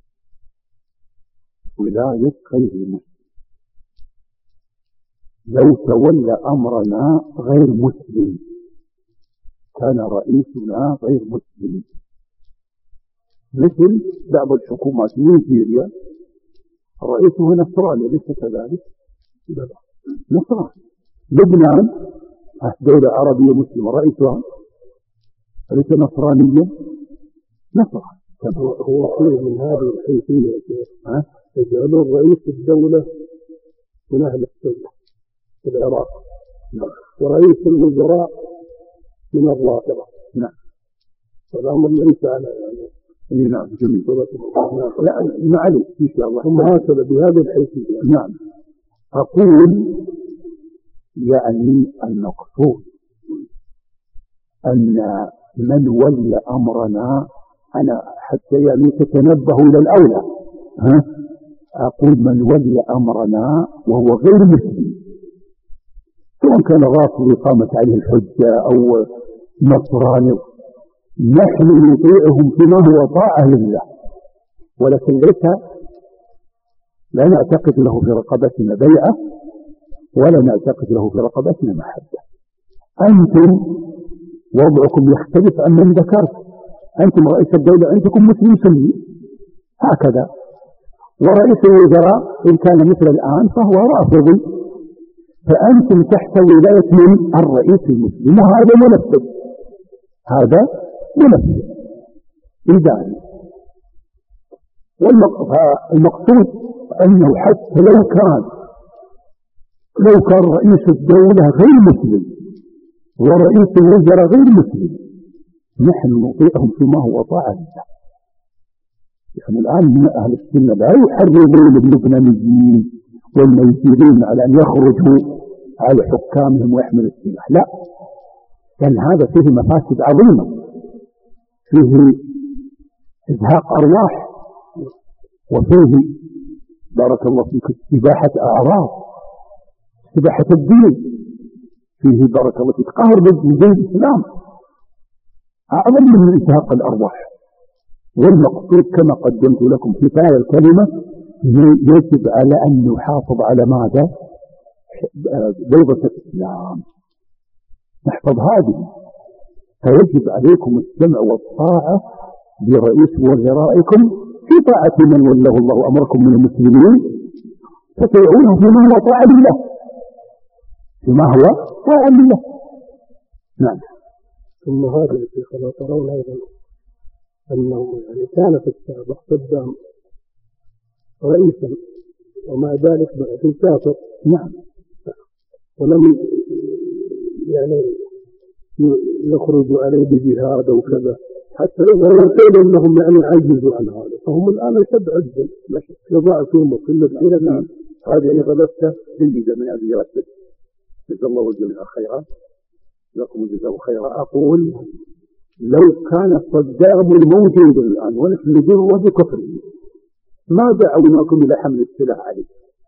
ولاية غير المسلم. لو تولى أمرنا غير مسلم كان رئيسنا غير مسلم، مثل بعض الحكومات في نيجيريا رئيسه نصراني، ليس كذلك؟ نصراني. لبنان دولة عربية مسلمة رئيسها ليس نصرانيا، نصراني. هو خير من هذه الحيثية يجعلون رئيس الدولة من أهل السنة في العراق، ورئيس الوزراء من الرافضة. نعم. والأمر ليس على نعم جميل. لا معلش إن شاء الله ثم هكذا بهذه الحيثية. نعم. أقول يعني المقصود أن من ولى أمرنا، أنا حتى يعني تتنبهوا إلى الأولى، أقول من ولي أمرنا وهو غير مسلم، سواء كان رافضي قامت عليه الحجة أو نصراني، نحن نطيعهم فيما هو طاعة لله، ولكن ليس لا نعتقد له في رقبتنا بيعة ولا نعتقد له في رقبتنا محبة. أنتم وضعكم يختلف عن من ذكرت، أنتم رئيس الدولة عندكم مسلم سني هكذا، ورئيس الوزراء إن كان مثل الآن فهو رافضي، فأنتم تحت ولاية من الرئيس المسلم، وهذا منفذ، هذا منفذ إداري. والمقصود أنه حتى لو كان رئيس الدولة غير مسلم ورئيس الوزراء غير مسلم نحن نطيعهم فيما هو طاعة لله. يعني الآن من أهل السنة لا يحرضون اللبنانيين والنيجيريين على أن يخرجوا على حكامهم ويحملوا السلاح، لا، لأن هذا فيه مفاسد عظيمة، فيه إزهاق أرواح، وفيه بارك الله فيك استباحة أعراض، استباحة الدين، فيه بارك الله فيك قهر بدين الإسلام أعظم من إزهاق الأرواح. والمقصود كما قدمت لكم في ثاني الكلمة يجب على أن نحافظ على ماذا؟ بيضة الإسلام، نحفظ هذه. فيجب عليكم السمع والطاعة لرئيس وزرائكم في طاعة من وله الله أمركم من المسلمين، فتطيعونه فيما هو طاعة لله، فيما هو طاعة لله. نعم. ثم هذا الذي ترون أيضا أنه يعني كان في السابق صدام رئيسا ومع ذلك بعد كافر. نعم. ولم يعني يخرج عليه بجهاد أو كذا، حتى لو قيل أنهم يعني عجزوا عن هذا، فهم الآن أشد عجزا يضاعفون وكل الحين. هذه غلطة جيدة من أبي رشد، جزا الله الجميع خيرا، لكم جزاه خيرا. أقول لو كان صدام الموجود الآن ونحن نقول بكفره ما دعوناكم إلى حمل السلاح عليه،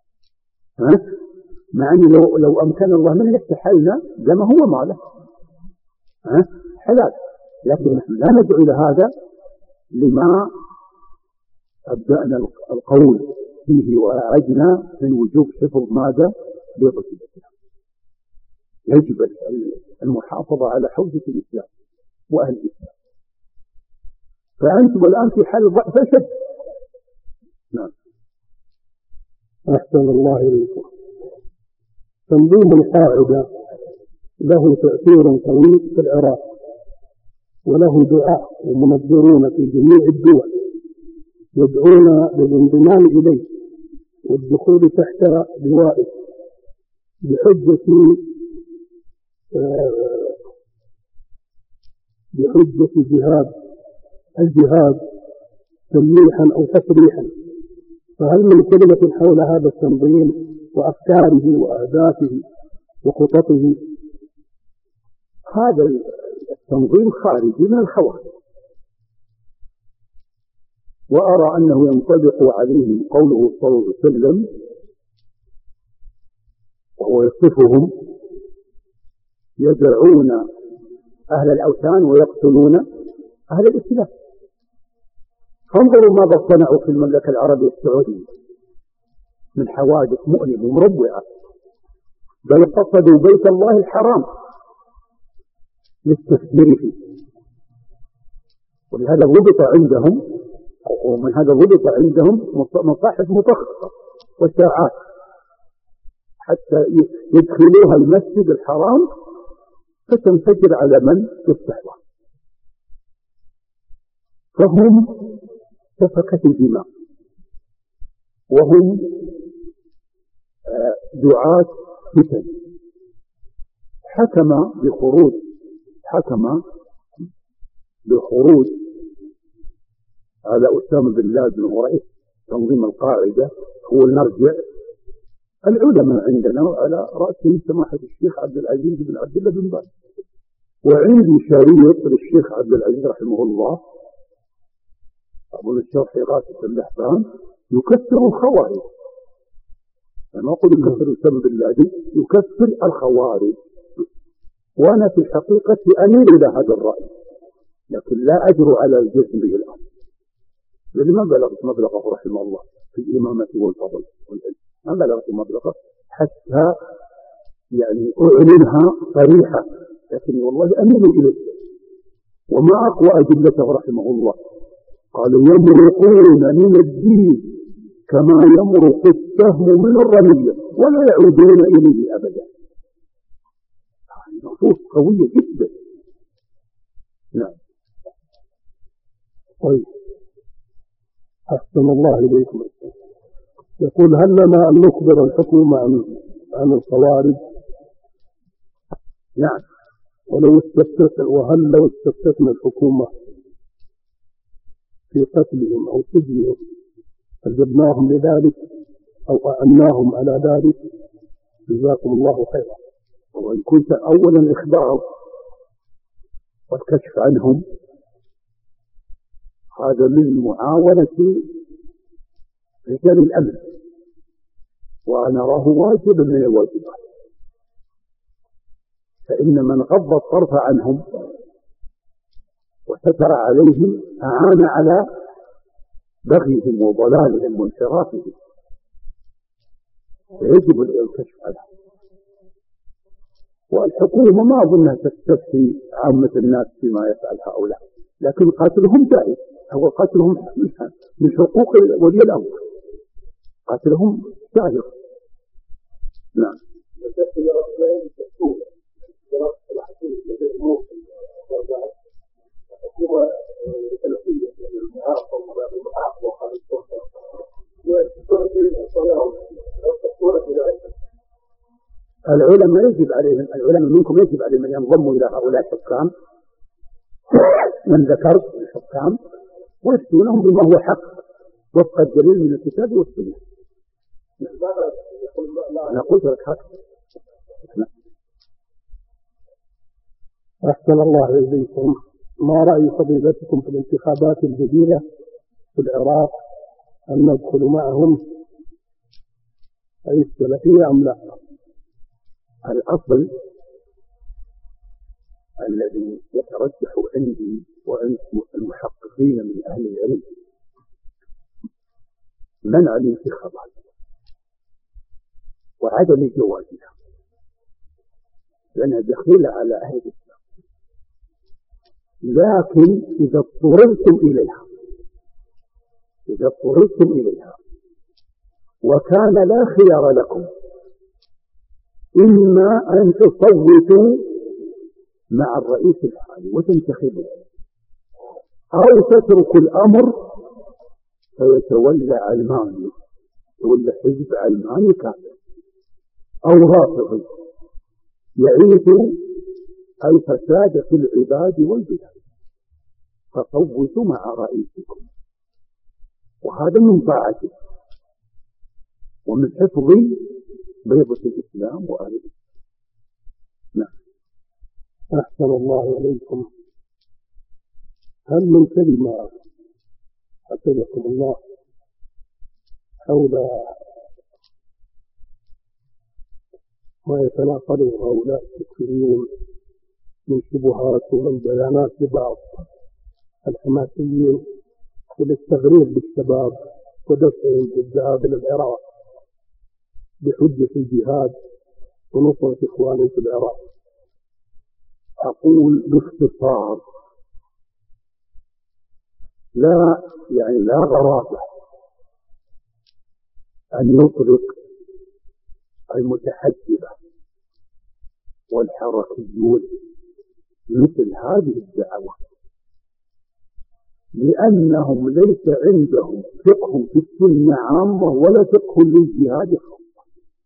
مع أن لو أمكن الله من يستحلنا لما هو ماله حلال، لكن نحن لا ندعو إلى هذا لما أبدأنا القول فيه وأعدنا من وجوب حفظ ماذا بيضة الإسلام. يجب المحافظة على حوزة الإسلام وأهل الإسلام، فأنتم الآن في حال ضعف أشد. نعم. أحسن الله إليكم. تنظيم القاعدة له تأثير قوي في العراق، وله دعاء ومنظرون في جميع الدول يدعون للانضمام إليه والدخول تحت لوائه بحجة الجهاد تمليحا أو تسريحا. فهل من كلمة حول هذا التنظيم وأفكاره وأهدافه وخططه؟ هذا التنظيم خارجي من الخوارج، وأرى أنه ينطبق عليه قوله صلى الله عليه وسلم وهو يصفهم: يدعون أهل الأوثان ويقتلون أهل الإسلام. فانظروا ماذا صنعوا في المملكة العربية السعودية من حوادث مؤلمة ومروعة، بل قصدوا بيت الله الحرام للتفجير فيه، ولهذا ضبط عندهم ومن هذا ضبط عندهم مصاحف مفخخة وساعات حتى يدخلوها المسجد الحرام فتنفجر على من يستحضر. فهم سفكة الدماء، وهم دعاة فتن. حكم بخروج على أسامة بن لادن ورئيس تنظيم القاعدة هو المرجع العلماء عندنا، على رأسهم سماحة الشيخ عبد العزيز بن عبد الله بن باز، وعندي شريط للشيخ عبد العزيز رحمه الله أبو الشرح غاسة اللحفان يكفر الخوارج. أنا أقول يكفر أسامة بن لادن، يكفر الخوارج. وأنا في الحقيقة أميل إلى هذا الرأي، لكن لا أجر على الجزم به الآن، لأن ما بلغت مبلغه رحمه الله في الإمامة والفضل والعلم، ما بلغت مبلغه حتى يعني أعلنها صريحة، لكن والله أميل إليه. وما أقوى أدلته رحمه الله، قال: يمرقون من الدين كما يمرق السهم من الرمية ولا يعودون إليه أبدا. نصوص قوية جدا. نعم. طيب، أحسن الله إليكم. يقول: هل لنا أن نخبر الحكومة عن الخوارج؟ نعم. وهل لو استفتتنا الحكومة في قتلهم أو سجنهم أجبناهم لذلك أو أعناهم على ذلك؟ جزاكم الله خيرا. وإن كنت أولا الإخبار والكشف عنهم هذا من معاونة رجال الأمن، وأنا أراه واجبا من الواجبات، فإن من غض الطرف عنهم وستر عليهم أعان على بغيهم وضلالهم وانحرافهم، فيجب الكشف عنهم. والحكومة ما أظنها تستفتي عامة الناس فيما يفعل هؤلاء، لكن قاتلهم جائز، هو قاتلهم من حقوق ولي الأمر، قاتلهم جائز. نعم. العلماء يجب عليهم، العلماء منكم يجب عليهم أن ينضموا إلى هؤلاء الحكام من ذكرت الحكام ويفتونهم بما هو حق وفق الدليل من الكتاب والسنة. أنا قلت لك حق. أحسن الله إليكم، ما رأي فضيلتكم في الانتخابات الجديدة في العراق؟ هل ندخل معهم أي السلفية أم لا؟ الأصل الذي يترجح عندي وعند المحققين من أهل العلم منع الانتخابات وعدم جوازها، لأنها دخيلة على أهل الإسلام. لكن إذا اضطررتم إليها وكان لا خيار لكم إما أن تصوتوا مع الرئيس الحالي وتنتخبوا أو تتركوا الأمر فيتولى علماني، يتولى حزب علماني كامل أو رافضي يعيث الفساد في العباد والبلاد، فصوتوا مع رئيسكم، وهذا من طاعته ومن حفظ بيضة الإسلام وآل الإسلام. نعم. أحسن الله إليكم، هل من كلمة حفظكم الله حول ما يتناقله هؤلاء التكفيريون من شبهات ومن بيانات لبعض الحماسيين والاستغريب بالشباب ودفعهم بالذهاب إلى العراق بحجة الجهاد ونصرة إخوانهم في العراق؟ أقول باختصار لا غرابة أن يطلق المتحجبة والحركيون مثل هذه الدعوة، لأنهم ليس عندهم فقه في السنة عامة ولا فقه للجهاد خاصة،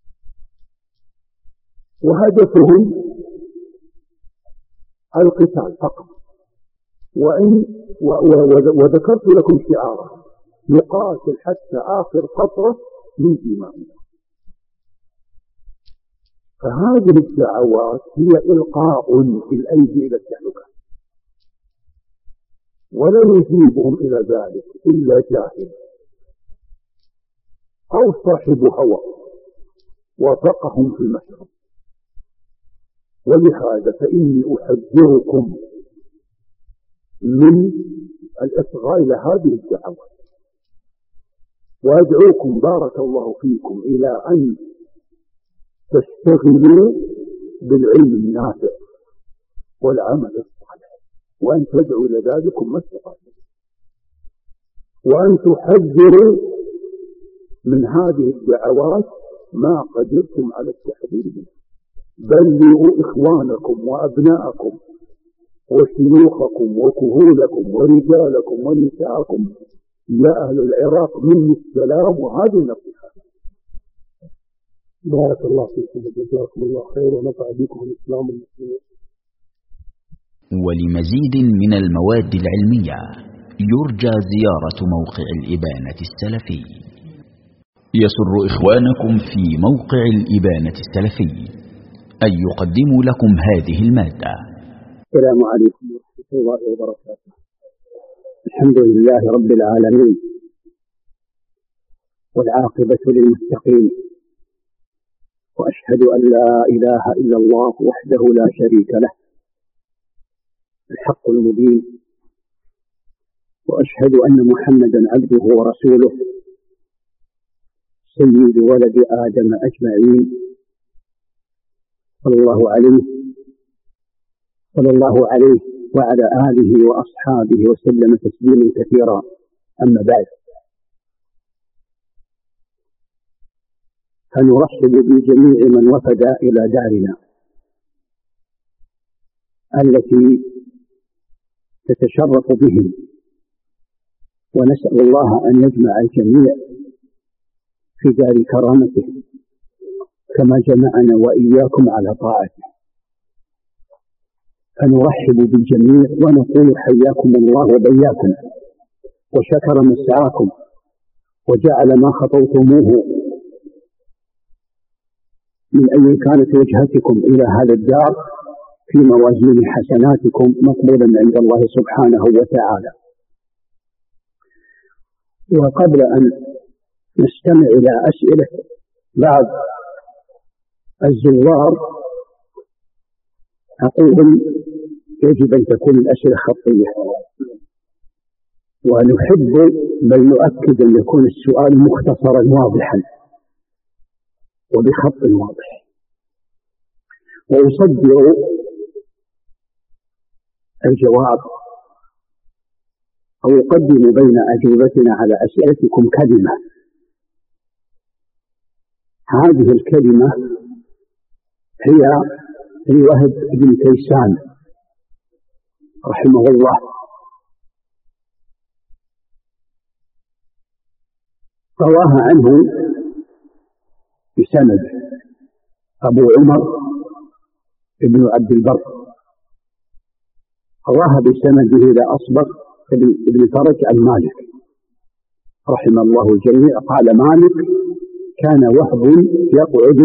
وهدفهم القتال فقط. وذكرت لكم شعارا: نقاتل حتى آخر قطرة من دمائنا. فهذه الدعوات هي إلقاء الأيدي إلى التهلكة، ولا يجيبهم إلى ذلك إلا جاهل أو صاحب هوى وافقهم في المشرب. ولهذا فإني أحذركم من الإصغاء إلى هذه الدعوات، وأدعوكم بارك الله فيكم إلى أن تشتغلوا بالعلم النافع والعمل الصالح، وأن تدعوا إلى ذلكم ما استطعتم، وأن تحذروا من هذه الدعوات ما قدرتم على التحذير منها. بلغوا إخوانكم وأبناءكم وشيوخكم وكهولكم ورجالكم ونساءكم يا أهل العراق مني السلام، وهذه النصيحة. بارك الله فيكم وجزاكم الله خير ونفع بكم الإسلام والمسلمين. ولمزيد من المواد العلمية يرجى زيارة موقع الإبانة السلفي. يسر إخوانكم في موقع الإبانة السلفي أن يقدموا لكم هذه المادة. السلام عليكم ورحمة الله وبركاته. الحمد لله رب العالمين، والعاقبة للمتقين، وأشهد أن لا إله إلا الله وحده لا شريك له الحق المبين، وأشهد أن محمدا عبده ورسوله سيد ولد آدم أجمعين، صلى الله عليه وعلى آله وأصحابه وسلم تسليما كثيرا. أما بعد، فنرحب بجميع من وفد إلى دارنا التي تتشرف بهم، ونسأل الله أن يجمع الجميع في دار كرامته كما جمعنا وإياكم على طاعته. فنرحب بالجميع ونقول حياكم الله وبياكم، وشكر مسعاكم، وجعل ما خطوتموه من أي كانت وجهتكم إلى هذا الدار في موازين حسناتكم مقبولا عند الله سبحانه وتعالى. وقبل أن نستمع إلى أسئلة بعض الزوار أقول يجب أن تكون الأسئلة خطية، ونحب بل نؤكد أن يكون السؤال مختصرا واضحا وبخط واضح. وأصدر الجواب أو أقدم بين أجوبتنا على أسئلتكم كلمة. هذه الكلمة هي لوهب بن كيسان رحمه الله، رواها عنه بسند أبو عمر ابن عبد البر، رواها بسنده إلى أصبغ ابن فرج عن مالك رحمه الله الجميع. قال مالك: كان وهب يقعد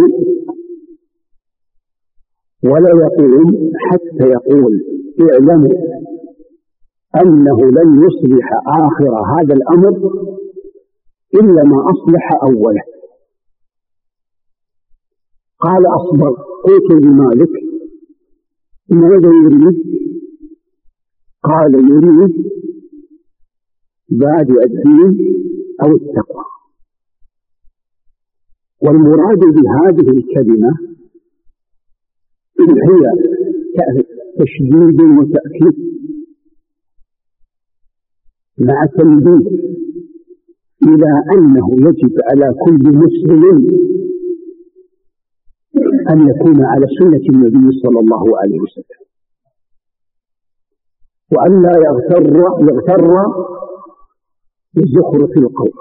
ولا يقوم حتى يقول: اعلموا أنه لن يصلح آخر هذا الأمر إلا ما أصلح أوله. قال أصبغ: قلت لمالك: ماذا يريد؟ قال: يريد بادئ الدين أو التقوى. والمراد بهذه الكلمة إن هي تشديد وتأكيد مع تنبيه إلى أنه يجب على كل مسلم أن يكون على سنة النبي صلى الله عليه وسلم، وأن لا يغتر بزخرف القول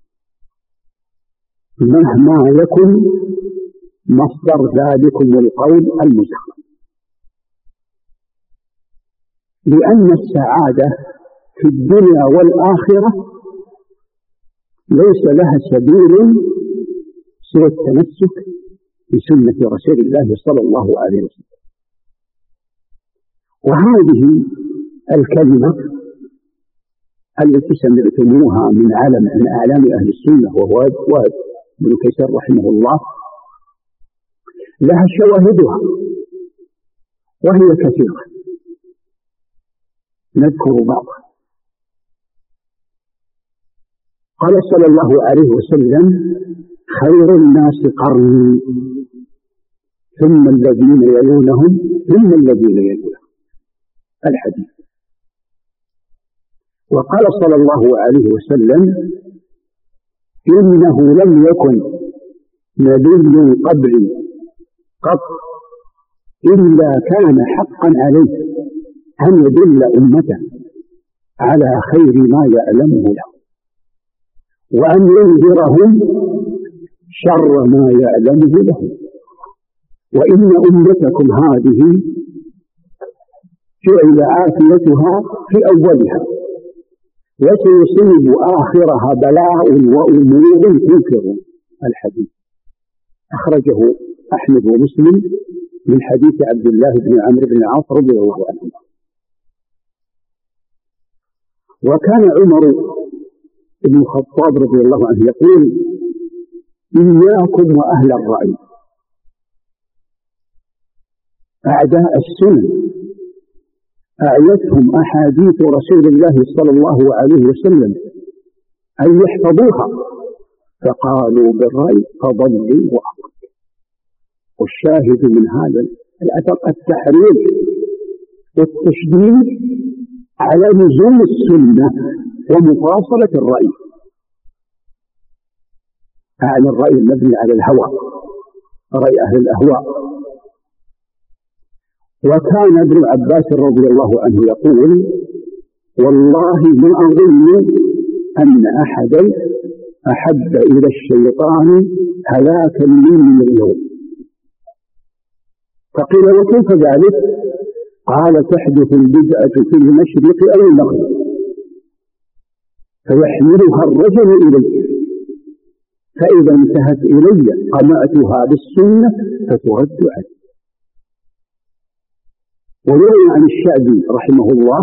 مهما يكن مصدر ذلكم القول المزخرف، لأن السعادة في الدنيا والآخرة ليس لها سبيل سوى التمسك بسنة رسول الله صلى الله عليه وسلم. وهذه الكلمة التي سمعتموها من أعلام أهل السنة وهو وهب بن كيسان رحمه الله لها شواهدها وهي كثيرة، نذكر بعضها. قال صلى الله عليه وسلم: خير الناس قرني ثم الذين يلونهم ثم الذين يلونهم. الحديث. وقال صلى الله عليه وسلم: إنه لم يكن نبي قبلي قط إلا كان حقا عليه أن يدل أمته على خير ما يعلمه له، وأن ينذرهم شر ما يعلمه له. وإن أمتكم هذه جعل عافيتها في أولها وسيصيب آخرها بلاء وأمور تنكر. الحديث. أخرجه أحمد ومسلم من حديث عبد الله بن عمرو بن العاص رضي الله عنه. وكان عمر بن الخطاب رضي الله عنه يقول: إياكم وأهل الرأي، أعداء السنن أعيتهم أحاديث رسول الله صلى الله عليه وسلم أن يحفظوها، فقالوا بالرأي فضلوا وأضلوا. والشاهد من هذا الأثر التحريض والتشديد على لزوم السنة ومفاصلة الرأي عن الرأي المبني على الهوى، رأي أهل الأهواء. وكان ابن عباس رضي الله عنه يقول: والله ما أظن أن أحدا أحب إلى الشيطان هلاكا من اليوم. فقيل وكيف ذلك؟ قال تحدث البدعة في المشرق أو المغرب فيحملها الرجل إليه، فإذا انتهت إلي قمأتها بالسنة فترد علي. وروي عن الشعبي رحمه الله: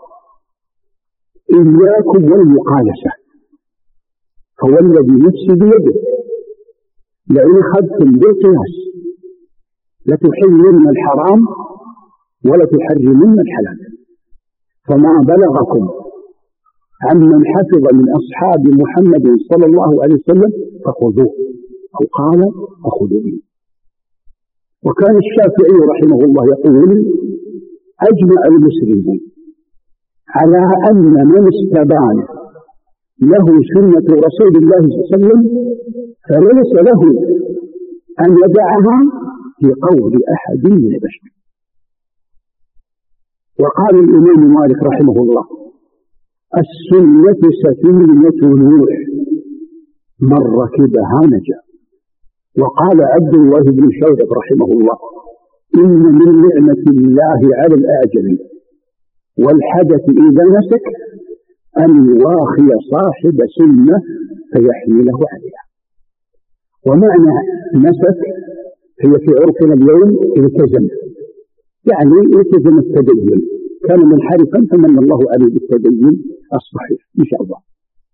إياكم والمقايسة، فوالذي نفسي بيده لئن أخذتم بالقياس لتحلن الحرام ولا تحرمن الحلال. فما بلغكم عمن حفظ من أصحاب محمد صلى الله عليه وسلم فخذوه، أو قال فخذوا به. وكان الشافعي رحمه الله يقول: أجمع المسلمون على أن من استبان له سنة رسول الله صلى الله عليه وسلم فليس له أن يدعها في قول أحد من البشر. وقال الإمام مالك رحمه الله: السنة سفينة نوح من ركبها نجا. وقال عبد الله بن شوقي رحمه الله: إن من نعمة الله على الأعجم والحدث إذا نسك أن يواخي صاحب سنة فيحمله عليها. ومعنى نسك هي في عرفنا اليوم التزم، يعني التزم التدين، كان منحرفا فمن الله عليه بالتدين الصحيح إن شاء الله.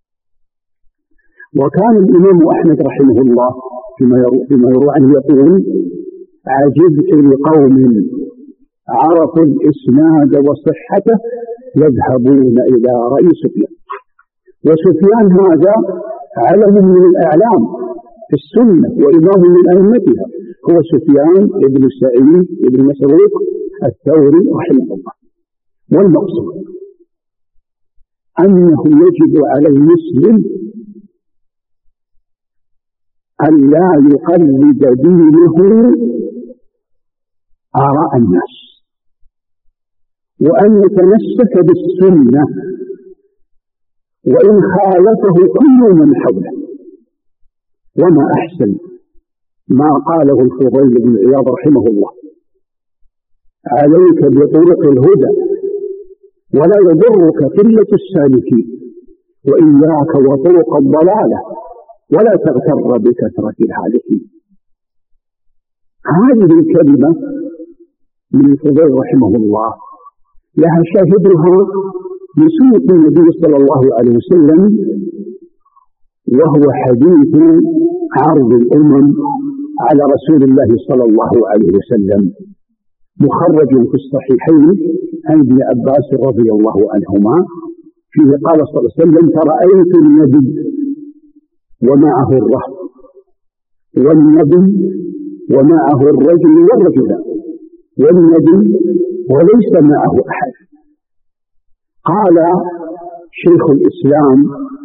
وكان الإمام أحمد رحمه الله فيما يروى عنه يقول: عجبت لقوم عرفوا الإسناد وصحته يذهبون إلى رأي سفيان. وسفيان هذا علم من الأعلام في السنة وإمام من أئمتها، هو سفيان بن سعيد بن مسروق الثوري رحمه الله. والمقصود أنه يجب على المسلم أن لا يقلد دينه آراء الناس، وأن يتمسك بالسنة وإن خالفه كل من حوله. وما أحسن ما قاله الفضيل بن عياض رحمه الله: عليك بطرق الهدى ولا يضرك قلة السالكين، وإياك وطرق الضلالة ولا تغتر بكثرة الهالكين. هذه الكلمة من الفضيل رحمه الله لها شاهدها من سنة النبي صلى الله عليه وسلم، وهو حديث عرض الأمم على رسول الله صلى الله عليه وسلم، مخرج في الصحيحين عن ابن عباس رضي الله عنهما، فيه قال صلى الله عليه وسلم: فرأيت النبي ومعه الرهط، والنبي ومعه الرجل والرجلان، والنبي وليس معه أحد. قال شيخ الإسلام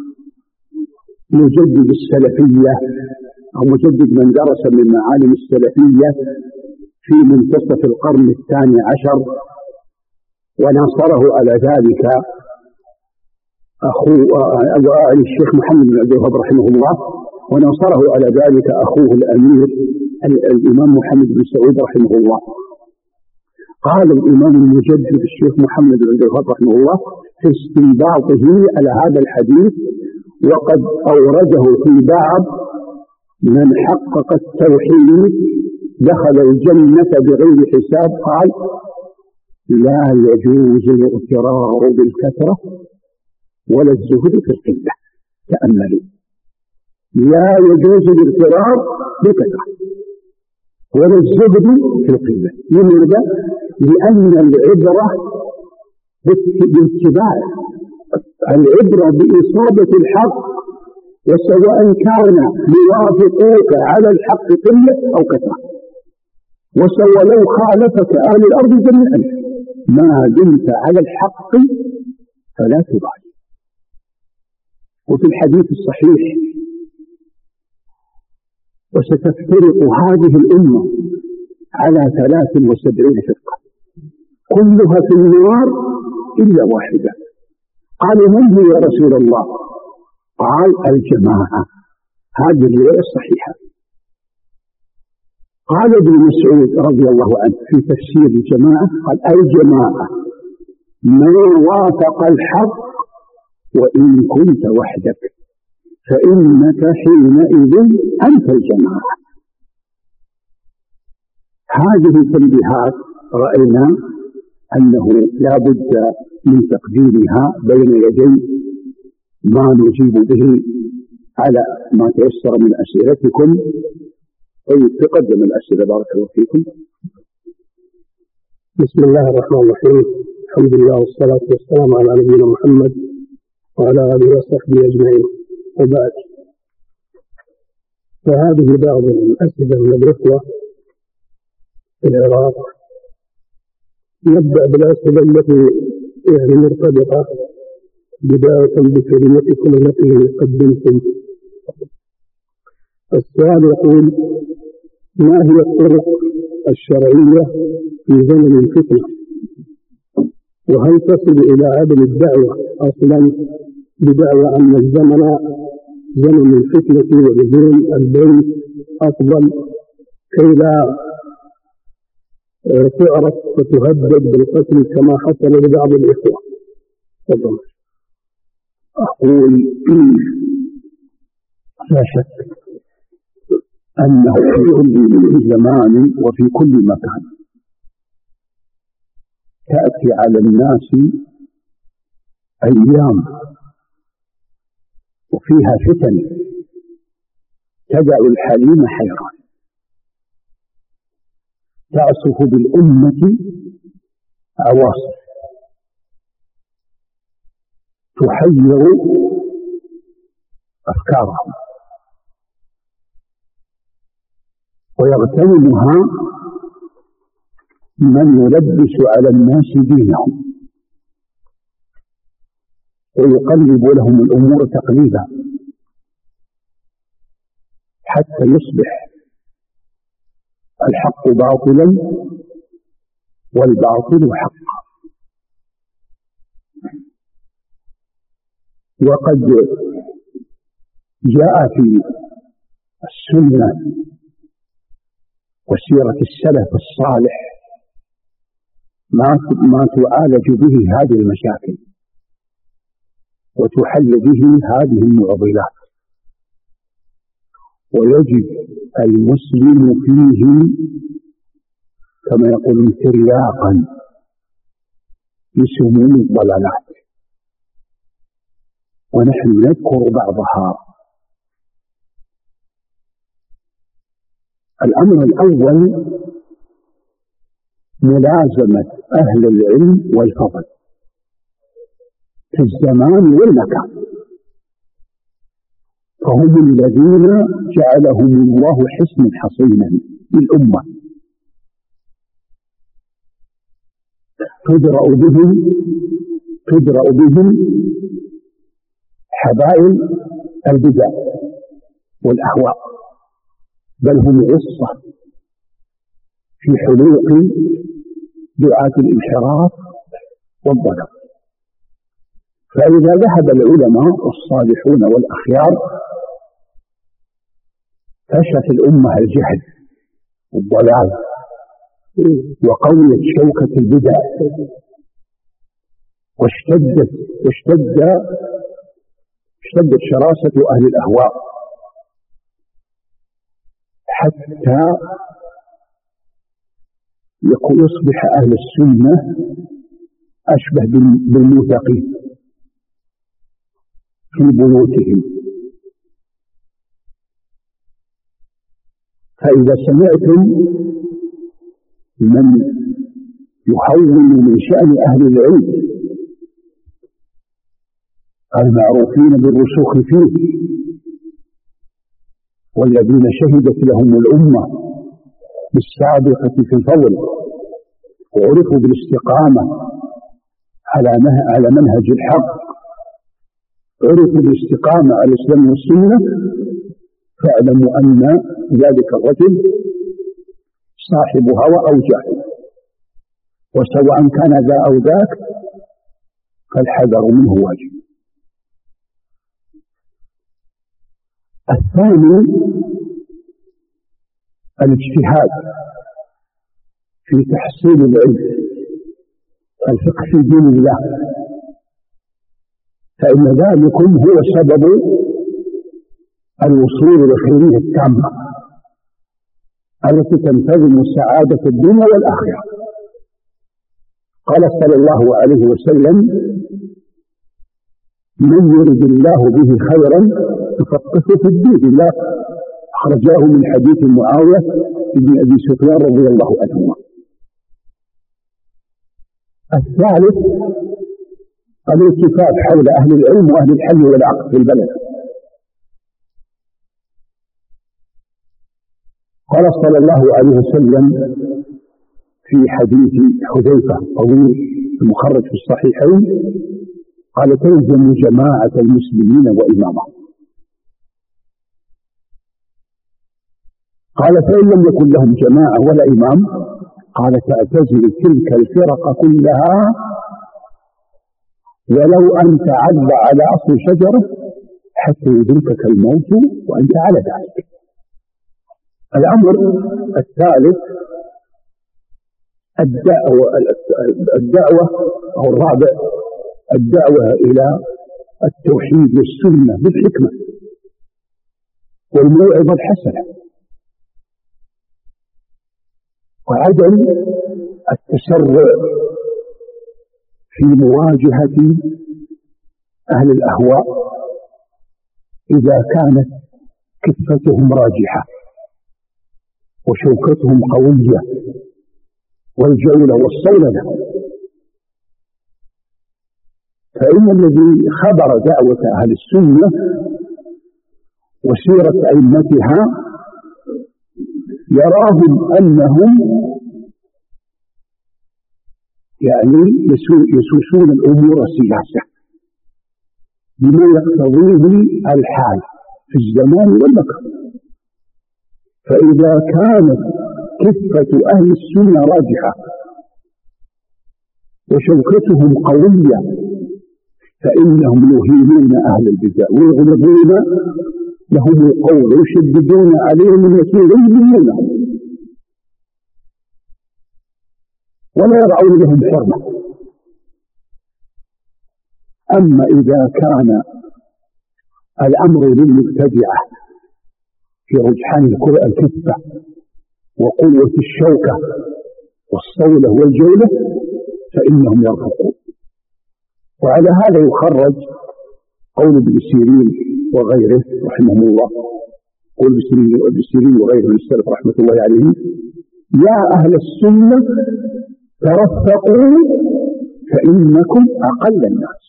مجدد السلفية أو مجدد من درس من معالم السلفية في منتصف القرن الثاني عشر، وناصره على ذلك الشيخ محمد بن عبد الوهاب رحمه الله، وناصره على ذلك أخوه الأمير الإمام محمد بن سعود رحمه الله. قال الإمام المجدد الشيخ محمد بن عبد الوهاب رحمه الله في استنباطه على هذا الحديث: وقد أورده في بعض من حقق التوحيد دخل الجنة بغير حساب. قال: لا يجوز الاغترار بالكثرة ولا الزهد في القلة. تأملوا: لا يجوز الاغترار بالكثرة ولا الزهد في القلة. لماذا؟ لأن العبرة باتباع، العبرة بإصابة الحق، وسواء كان يوافقوك على الحق قلة أو كثرة، وسواء لو خالفك أهل الأرض جميعا، ما دمت على الحق فلا تبالي. وفي الحديث الصحيح: وستفترق هذه الأمة على 73 فرقة كلها في النار إلا واحدة، قالوا من هي يا رسول الله؟ قال الجماعة. هذه الرواية الصحيحة. قال ابن مسعود رضي الله عنه في تفسير الجماعة قال الجماعة من وافق الحق وإن كنت وحدك فإنك حينئذ أنت الجماعة. هذه التنبيهات رأينا أنه لا بد من تقديمها بين يدي ما نجيب به على ما تيسر من أسئلتكم. طيب تقدم الأسئلة بارك الله فيكم. بسم الله الرحمن الرحيم. الحمد لله والصلاة والسلام على نبينا محمد وعلى آله وصحبه أجمعين، وبعد، فهذه بعض الأسئلة من الإخوة في العراق. نبدأ بالأسئلة التي مرتبطة بداية بكلمتكم التي قدمتم. السؤال يقول: ما هي الطرق الشرعية في زمن الفتنة؟ وهل تصل إلى عدم الدعوة أصلا بدعوى أن الزمن زمن الفتنة ولزوم البيت أفضل كي لا تعرف وتهدد بالقتل كما حصل لبعض الإخوة؟ تفضل. أقول لا شك أنه في كل زمان وفي كل مكان تأتي على الناس أيام وفيها فتن تدع الحليم حيران، تعصف بالأمة عواصف، تحير أفكارهم ويغتنمها من يلبس على الناس دينهم ويقلب لهم الأمور تقليبا حتى يصبح الحق باطلا والباطل حقا. وقد جاء في السنة وسيرة السلف الصالح ما تعالج به هذه المشاكل وتحل به هذه المعضلات، ويجب المسلم فيه كما يقول ترياقا لسموم الضلالات، ونحن نذكر بعضها. الأمر الأول ملازمة أهل العلم والفضل في الزمان والمكان، فهم الذين جعلهم الله حصنا حصينا للأمة تدرأ بهم حبائل البدع والأهواء، بل هم عصة في حلوق دعاة الانحراف والضلال. فإذا ذهب العلماء الصالحون والأخيار فشت الأمة الجهل والضلال وقويت شوكة البدع واشتدت شراسة أهل الأهواء حتى يصبح أهل السنة أشبه بالموثقين في بيوتهم. فإذا سمعتم من يهون من شأن أهل العلم المعروفين بالرسوخ فيه والذين شهدت لهم الأمة بالسابقة في الفضل وعرفوا بالاستقامة على منهج الحق، عرفوا بالاستقامة على الإسلام والسنة، فاعلموا أن ذلك الرجل صاحب هوى أو جهل، وسواء كان ذا أو ذاك فالحذر منه واجب. الثاني الاجتهاد في تحصيل العلم، الفقه في دين الله، فإن ذلكم هو سبب الوصول إلى الخيرية التامة التي تنتظم سعادة الدنيا والآخرة. قال صلى الله عليه وسلم: من يرد الله به خيرا يفقهه في الدين. الله أخرجاه من حديث معاوية بن أبي سفيان رضي الله عنه. الثالث الالتفات حول أهل العلم وأهل الحل والعقد في البلد. قال صلى الله عليه وسلم في حديث حذيفة طويل المخرج في الصحيحين: قال: تلزم جماعة المسلمين وإمامهم. قال: فإن لم يكن لهم جماعة ولا إمام، قال: تعتزل تلك الفرق كلها ولو أن تعض على أصل شجرة حتى يدركك الموت وأنت على ذلك. الأمر الثالث الدعوة أو الرابع الدعوة إلى التوحيد والسنة بالحكمة والموعظة الحسنة، وعدم التسرع في مواجهة أهل الأهواء إذا كانت كفتهم راجحة وشوكتهم قوية والجولة والصولة. فإن الذي خبر دعوة أهل السنة وسيرة أئمتها يراهم أنهم يعني يسوسون الأمور سياسة بما يقتضيه الحال في الزمان والمكان. فإذا كانت كفة أهل السنة راجحة وشوكتهم قوية فإنهم يهينون أهل البدع ويغلبون لهم القول ويشددون عليهم التي يغلبونهم ولا يرعون لهم حرمة. أما إذا كان الأمر للمبتدعة في رجحان الكفة وقوة الشوكة والصولة والجولة فإنهم يرفقون. وعلى هذا يخرج قول ابن سيرين وغيره رحمه الله، قول ابن سيرين وغيره من السلف رحمة الله عليهم: يا أهل السنة ترفقوا فإنكم أقل الناس.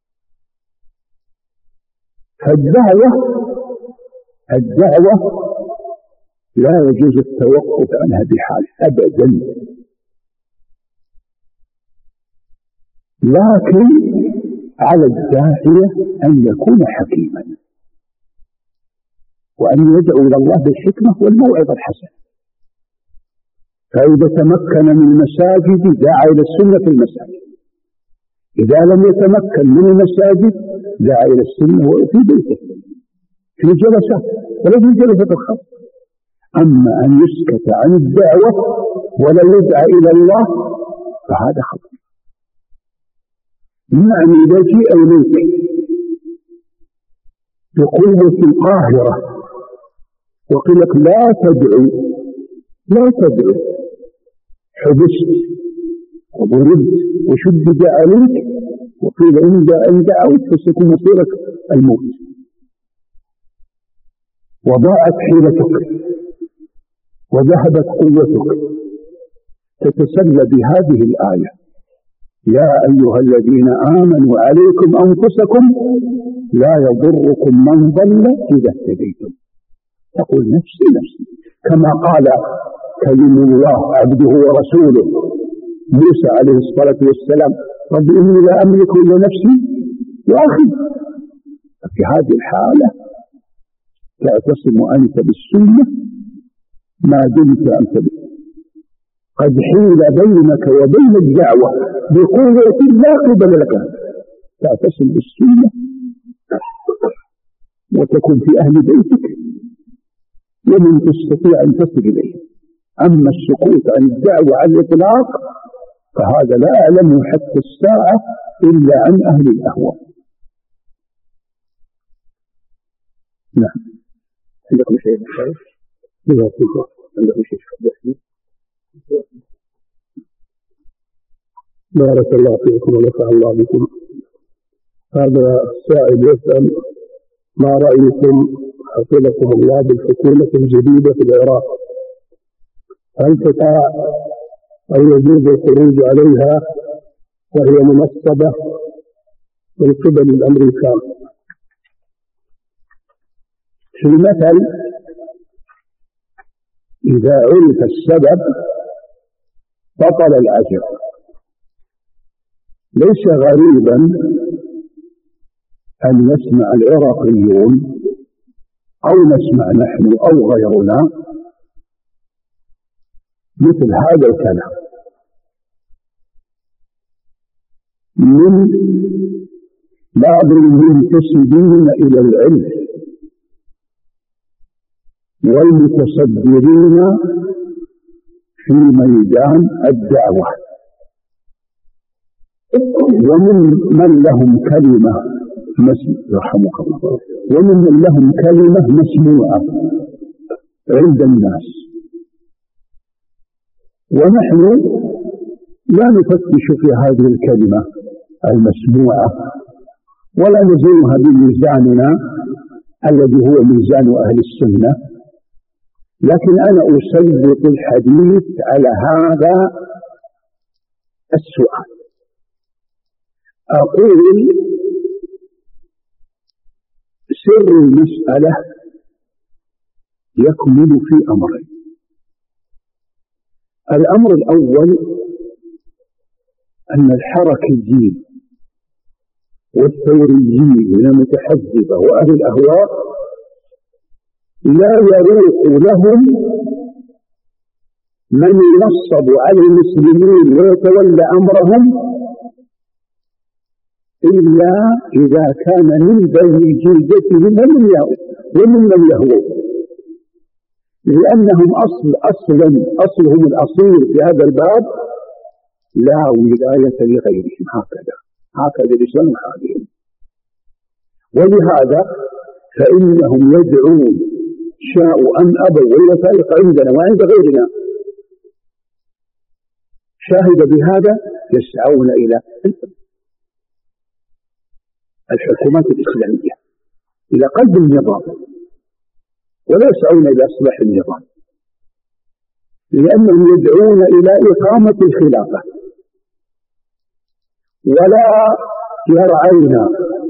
فالدعوة لا يجوز التوقف عنها بحال أبدا، لكن على الداعية أن يكون حكيما وأن يدعو إلى الله بالحكمة والموعظة الحسنة. فإذا تمكن من المساجد دعا إلى السنة في المساجد، إذا لم يتمكن من المساجد دعا إلى السنة في بيته في جلسات ولا في جلسة الخط. أما أن يسكت عن الدعوة ولا يدعى إلى الله فهذا خطأ. نعم، إذا جاء إليك بقوة قاهرة وقيل لك لا تدعو، حبست وضربت وشدد عليك وقيل إن دعوت فسيكون مصيرك الموت وضاعت حيلتك وذهبت قوتك، تتسلى بهذه الآية: يا أيها الذين آمنوا عليكم أنفسكم لا يضركم من ضل إذا اهتديتم. تقول نفسي كما قال كلم الله عبده ورسوله موسى عليه الصلاة والسلام: رب إني لا أملك إلا نفسي وأخي. في هذه الحالة تعتصم أنت بالسنة ما دمت أنت به. قد حيل بينك وبين الدعوة بقوة لا قبل لك، تعتصم بالسنة وتكون في أهل بيتك ومن تستطيع أن تصل إليه. أما السكوت عن الدعوة على الإطلاق فهذا لا أعلم حتى الساعة إلا عن أهل الأهواء. نعم. عندكم شيء مختلف؟ عندكم شيء مختلف؟ بارك الله فيكم ونفع الله بكم. هذا السائل يسأل: ما رأيكم حفظكم الله بالحكومة الجديدة في العراق؟ هل تطاع أو يجوز الخروج عليها وهي منصبة من قبل الأمريكان؟ في المثل إذا عرف السبب بطل الأجر. ليس غريبا أن يسمع العراقيون أو نسمع نحن أو غيرنا مثل هذا الكلام من بعض المنتسبين إلى العلم والمتصدرين في ميدان الدعوة، ومن لهم كلمة رحمك الله، ومن لهم كلمة مسموعة عند الناس. ونحن لا نفتش في هذه الكلمة المسموعة ولا نزنها بميزاننا الذي هو ميزان أهل السنة، لكن أنا أسلط الحديث على هذا السؤال. أقول سر المسألة يكمن في أمرين. الأمر الأول أن الحركيين والثوريين من المتحزبة وأهل الأهواء لا يروق لهم من ينصب على المسلمين ويتولى أمرهم إلا إذا كان من بني جلدتهم ومن يهوون، لأنهم أصلهم الأصيل في هذا الباب لا ولاية لغيرهم، هكذا لسان حالهم. ولهذا فإنهم يدعون شاءوا أم أبوا وإلى فريق عندنا وعند غيرنا شاهد بهذا يسعون إلى الحكومات الإسلامية، إلى قلب النظام، ولا يسعون إلى إصلاح النظام، لأنهم يدعون إلى إقامة الخلافة، ولا يرعون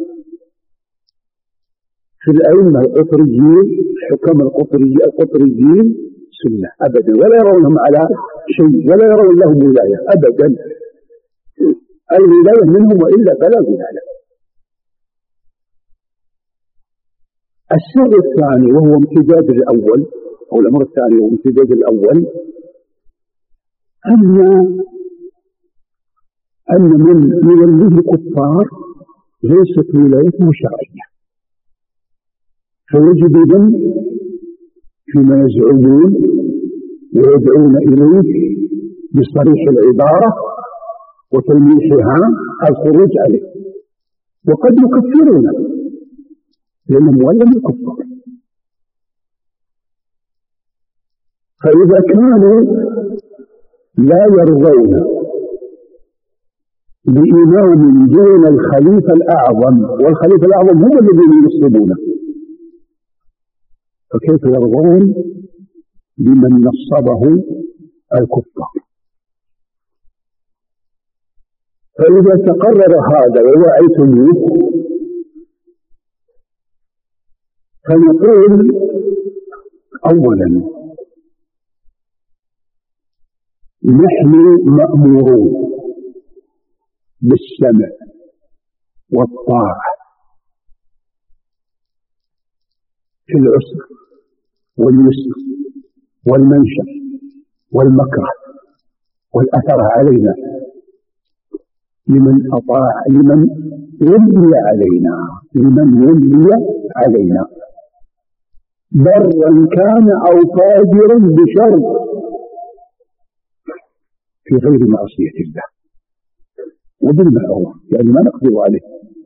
في الأئمة القطريين الحكام القطريين سنة أبدا، ولا يرونهم على شيء، ولا يرون لهم ولاية أبدا. الولاية منهم وإلا فلا ولاية. السر الثاني وهو امتداد الأول، أو الأمر الثاني وهو امتداد الأول، أن من يوليه الكفار ليست ولايته شرعية، فيجب إذن فيما يزعمون ويدعون إليه بصريح العبارة وتلميحها الخروج عليه، وقد يكفرون لأنهم ولم الكفار. فإذا كانوا لا يرضون بإمام دون الخليفة الأعظم، والخليفة الأعظم هم الذين ينصبونه، فكيف يرضون بمن نصبه الكفار؟ فإذا تقرر هذا ووعيتموه فنقول أولا نحن مأمورون بالسمع والطاعة في العسر واليسر والمنشر والمكره والأثر علينا، لمن أطاع، لمن ولي علينا برا كان أو فاجرا بشر في غير معصية الله وبالمعروف، يعني ما نقدر عليه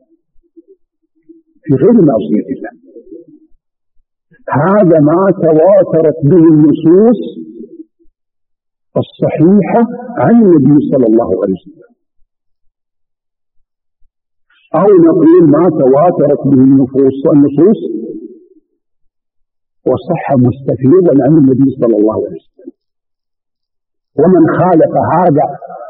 في غير معصية الله. هذا ما تواترت به النصوص الصحيحة عن النبي صلى الله عليه وسلم، أو نقول ما تواترت به النصوص وصح مستفيضا عن النبي صلى الله عليه وسلم. ومن خالف هذا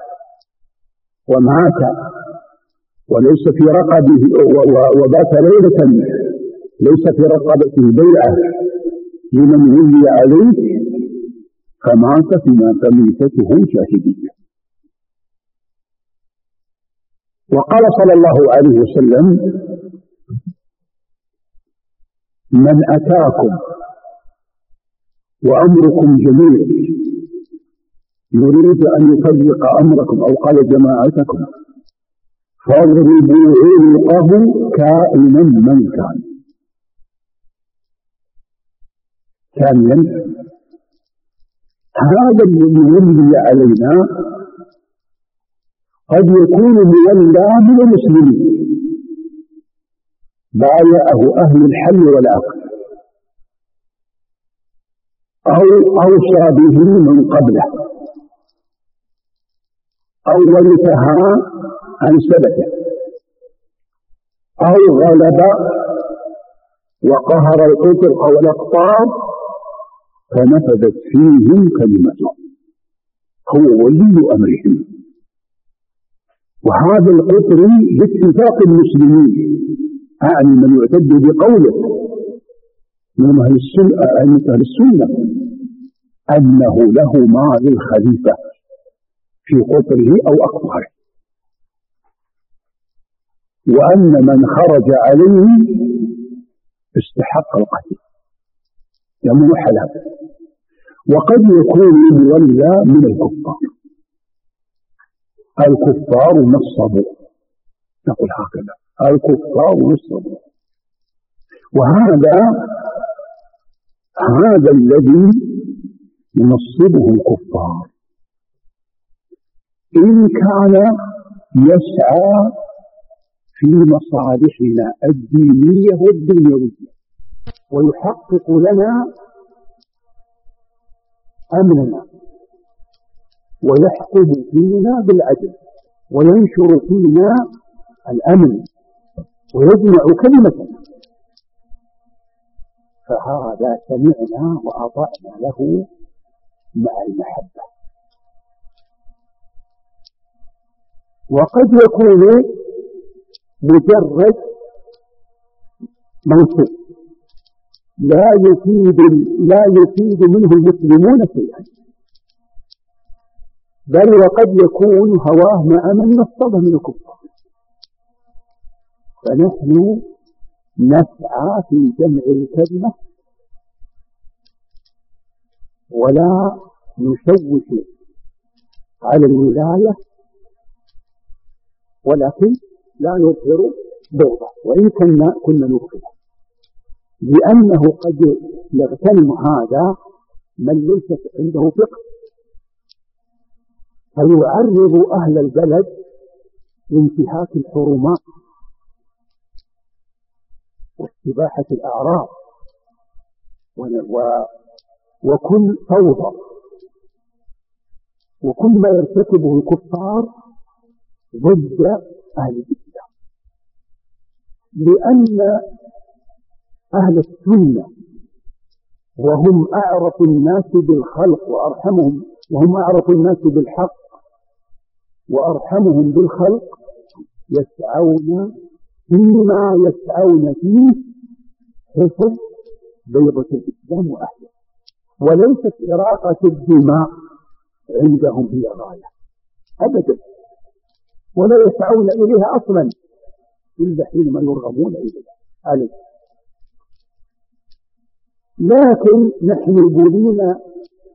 ومات وليس في رقبه وبات ليلة ليس في رقبته بيعة لمن ولي عليه فمات فميتته جاهلية. وقال صلى الله عليه وسلم: من أتاكم وأمركم جميع يريد أن يفرق أمركم أو قال جماعتكم فاضربوا عنقه كائنا من كان. ثانيا، هذا الذي ولي علينا قد يكون مولى من المسلمين بايعه أهل الحل والعقد أو أوصى به من قبله أو ورثها عن سبته أو غلب وقهر القطر أو الأقطار فنفذت فيهم كلمته، هو ولي أمرهم. وهذا القطر باتفاق المسلمين، أعني من يعتد بقوله من أهل السنة أنه له ما للخليفة في قطره أو أقطاره، وأن من خرج عليه استحق القتل يمنع حلال. وقد يكون مولى من الكفار نصبوا، نقول هكذا الكفار نصبوا. وهذا الذي ينصبه الكفار إن كان يسعى في مصالحنا الدينية والدنيوية ويحقق لنا أمننا ويحكم فينا بالعدل وينشر فينا الأمن ويجمع كلمتنا، فهذا سمعنا وأطعنا له مع المحبة. وقد يكون مجرد منصوب لا يفيد منه المسلمون شيئا، بل وقد يكون هواه مع من نصبه من الكفار. فنحن نسعى في جمع الكلمة ولا نشوش على الولاية، ولكن لا نظهر بغضه وإن كنا نبغضه، لأنه قد يغتنم هذا من ليس عنده فقه فيعرض أهل البلد لانتهاك الحرمات واستباحة الأعراض وكل فوضى وكل ما يرتكبه الكفار ضد أهل الإسلام، لأن أهل السنة وهم أعرف الناس بالخلق وأرحمهم، وهم أعرف الناس بالحق وأرحمهم بالخلق، يسعون فيما يسعون فيه حفظ بيضة الإسلام وأهله، وليست إراقة الدماء عندهم هي غاية أبدا، ولا يسعون إليها أصلا إلا حينما يرغبون عليه. لكن نحن بلينا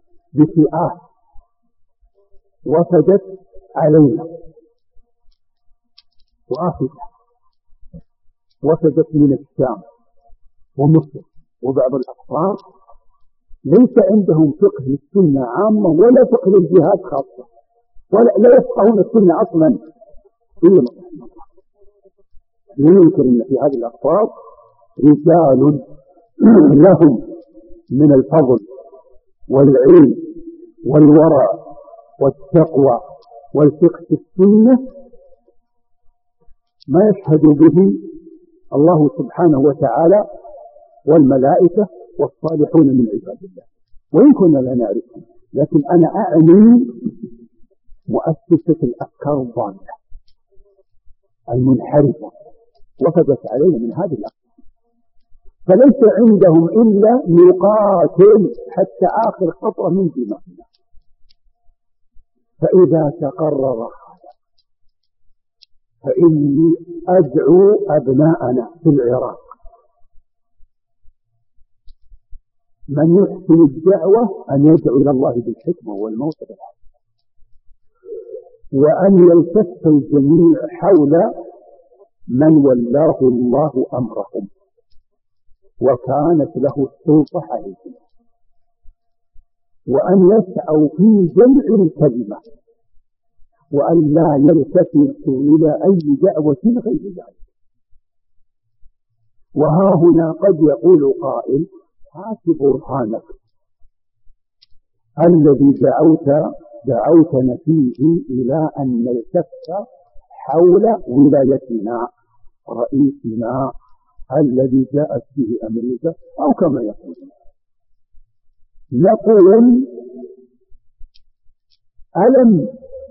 بفئات وفدت علينا وآفريقيا وفدت من الشام ومصر وبعض الأقطار ليس عندهم فقه للسنة عامة ولا فقه للجهاد خاصة، ولا لا يفقهون السنة أصلا إلا ما رحم الله. ينكر أن في هذه الأقطار رجال لهم من الفضل والعلم والورع والتقوى والفقه في السنة ما يشهد به الله سبحانه وتعالى والملائكة والصالحون من عباد الله، وإن كنا لا نعرفهم. لكن أنا أعني مؤسسة الأفكار الضالة المنحرفة وفدت علينا من هذه الأفكار، فليس عندهم إلا نقاتل حتى آخر خطوة من دماغنا. فإذا تقرر هذا فإني أدعو أبناءنا في العراق من يحسن الدعوة أن يدعو إلى الله بالحكمة والموعظة الحسنة، وأن يلتف الجميع حول من ولاه الله أمرهم وكانت له السلطة عليهم، وأن يسعوا في جمع الكلمة، وأن لا يلتفتوا إلى أي دعوة غير ذلك. وها هنا قد يقول قائل: هات برهانك الذي دعوتنا فيه إلى أن نلتف حول ولايتنا رئيسنا الذي جاءت به أمريكا، أو كما يقولون. نقول: ألم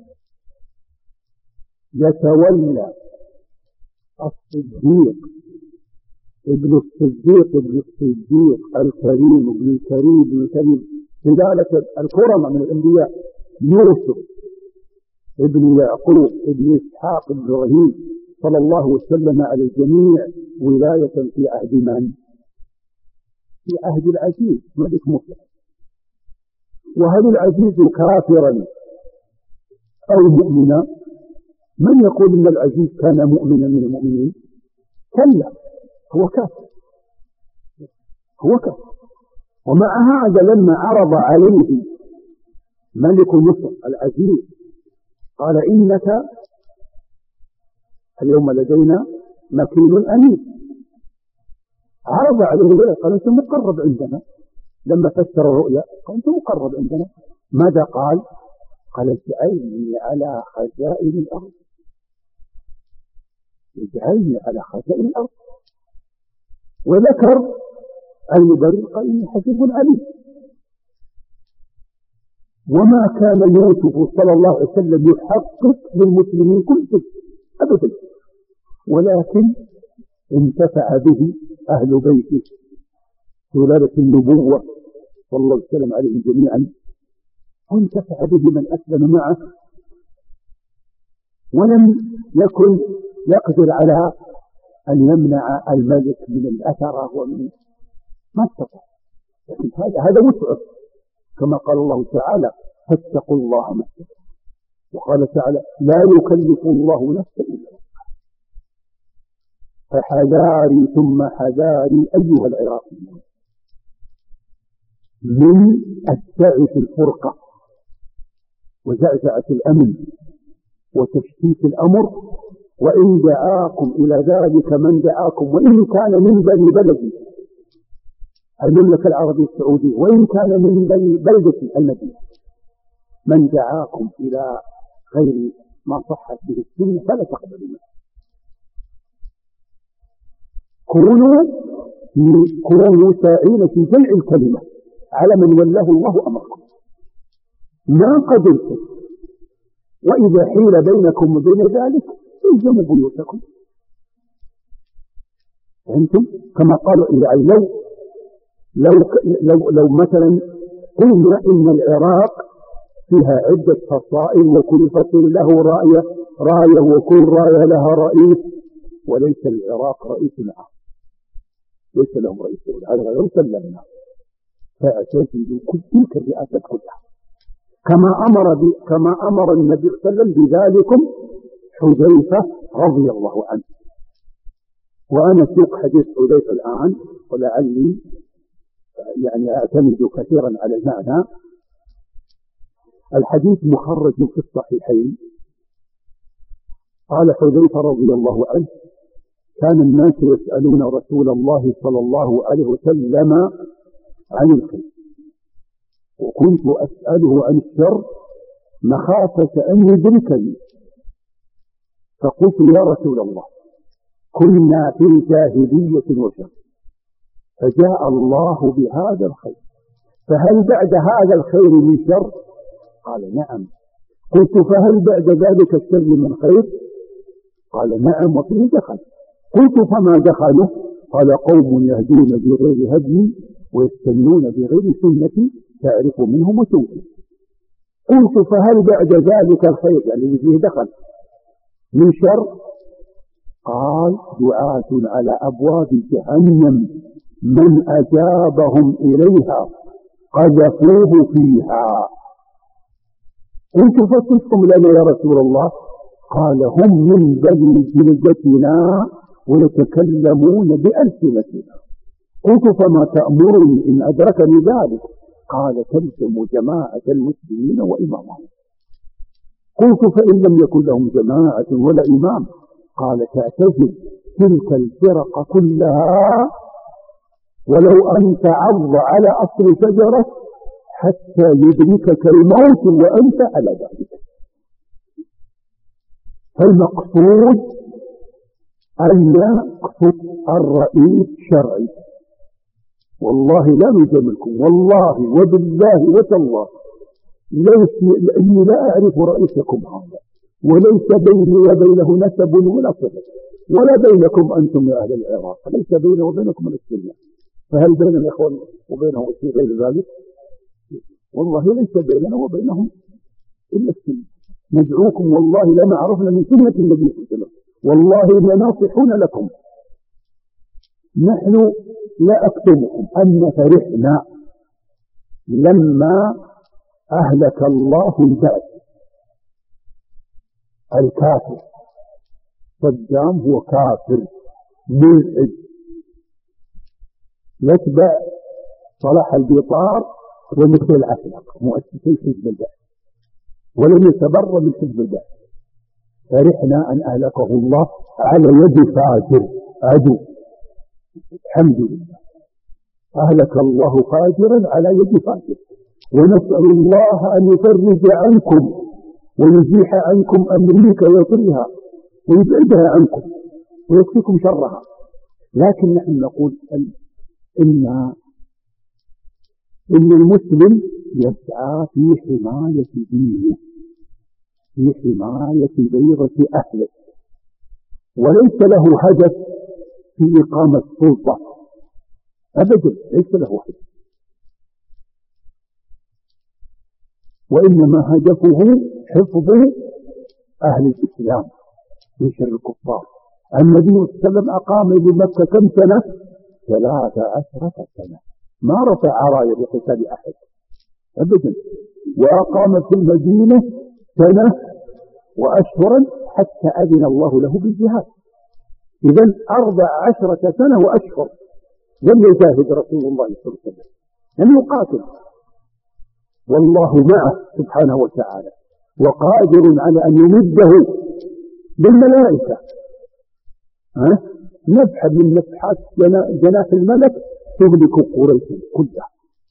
يتولى الصديق ابن الصديق الكريم ابن الكريم سلالة الكرمة من الأنبياء يوسف ابن يعقوب ابن إسحاق ابن إبراهيم صلى الله وسلم على الجميع ولاية في عهد من؟ في عهد العزيز ملك مصر. وهل العزيز كافرا أو مؤمنا؟ من يقول إن العزيز كان مؤمنا من المؤمنين؟ كلا، هو كافر. ومع هذا لما عرض عليه ملك مصر العزيز قال: إنك اليوم لدينا مكين أمين. عرض عليه ذلك قال: أنت مقرب عندنا. لما فسر الرؤيا قال: أنت مقرب عندنا. ماذا قال؟ قال: اجعلني على خزائن الأرض. اجعلني على خزائن الأرض. وذكر المبرر قال: إني حفيظ عليم. وما كان يوسف صلى الله عليه وسلم يحقق للمسلمين كل شيء أبدا، ولكن انتفع به أهل بيته سلالة النبوة صلى الله عليه وسلم عليهم جميعا، وانتفع به من أسلم معه، ولم يكن يقدر على أن يمنع الملك من الأثرة ومن ما استطاع. لكن هذا وسعه، كما قال الله تعالى: فاتقوا الله ما استطعتم. وقال تعالى: لا يكلف الله نفسا إلا وسعها. فحذاري ثم حذاري أيها العراقيون من السعي في الفرقة وزعزعة الأمن وتشتيت الأمر، وإن دعاكم إلى ذلك من دعاكم، وإن كان من بني بلدي المملكة العربية السعودية، وإن كان من بني بلدة المدينة، من دعاكم إلى غير ما صحت به السنة فلا تقبلوا منه. كونوا ساعين في جمع الكلمة على من ولاه الله أمركم. ما قدرتم، وإذا حيل بينكم وبين ذلك الزموا بيوتكم. أنتم كما قالوا إلى لو مثلا قلنا إن العراق فيها عدة فصائل وكل فصيل له راية وكل راية لها رئيس، وليس العراق رئيس عام، ليس لهم رئيس، هذا غير سلمنا. فأعتزلوا تلك الرئاسة كلها كما أمر النبي صلى الله عليه وسلم بذلكم حذيفة رضي الله عنه. وأنا أسوق حديث حذيفة الآن ولعلي يعني أعتمد كثيرا على المعنى. الحديث مخرج في الصحيحين. قال حذيفة رضي الله عنه: كان الناس يسألون رسول الله صلى الله عليه وسلم عن الخير، وكنت أسأله عن الشر مخافة أن يدركني، فقلت: يا رسول الله، كنا في جاهلية وشر، فجاء الله بهذا الخير، فهل بعد هذا الخير من شر؟ قال: نعم. قلت: فهل بعد ذلك الشر من خير؟ قال: نعم، وفيه دخل. قلت: فما دخله؟ قال: قوم يهدون بغير هدي ويستنون بغير سنتي تعرف منهم وتوفي. قلت: فهل بعد ذلك الخير يعني اللي فيه دخل من شر؟ قال: دعاة على أبواب جهنم من أجابهم إليها قذفوه فيها. قلت: فصفهم لنا يا رسول الله؟ قال: هم من بني جلدتنا ويتكلمون بألسنتنا. قلت: فما تأمرني إن أدركني ذلك؟ قال: تلزم جماعة المسلمين وإمامهم. قلت: فإن لم يكن لهم جماعة ولا إمام؟ قال: تعتزل تلك الفرق كلها ولو أن تعض على أصل شجرة حتى يدركك الموت وأنت على ذلك. فالمقصود أن يقصد الرئيس شرعي. والله لا نجاملكم، والله وبالله وتالله إني لا أعرف رئيسكم هذا، وليس بيني وبينه نسب ولا صلة، ولا بينكم أنتم يا أهل العراق، ليس بيني وبينكم السنة. فهل بين الإخوان وبينهم شيء غير ذلك؟ والله ليس بيننا وبينهم إلا السنة. ندعوكم والله لما عرفنا من سنة النبي صلى الله عليه وسلم، والله لناصحون لكم. نحن لا أكتمكم أن فرحنا لما أهلك الله البعث الكافر. صدام هو كافر ملحد يتبع صلاح البيطار ومثل الأخلاق مؤسسي حزب البعث، ولم يتبرأ من حزب البعث. فرحنا أن أهلكه الله على يد فاجر عدو. الحمد لله أهلك الله فاجرا على يد فاجر، ونسأل الله أن يفرج عنكم ويزيح عنكم أمريكا ويطرها ويبعدها عنكم ويكفيكم شرها. لكن نحن نقول إن المسلم يسعى في حماية دينه، في حماية بيضة أهله، وليس له هدف في إقامة سلطة أبدا، ليس له هدف، وإنما هدفه حفظ أهل الإسلام من شر الكفار. النبي صلى الله عليه وسلم أقام بمكة كم سنة؟ 13 سنة، ما رفع راية بقتال أحد أبدا، وأقام في المدينة 1 سنة وأشهرا حتى أذن الله له بالجهاد. إذن 14 سنة وأشهر لم يجاهد رسول الله صلى الله عليه وسلم، لم يقاتل، والله معه سبحانه وتعالى، وقادر على أن يمده بالملائكة نفحة من نفحات جناح الملك تهلك قريش كلها.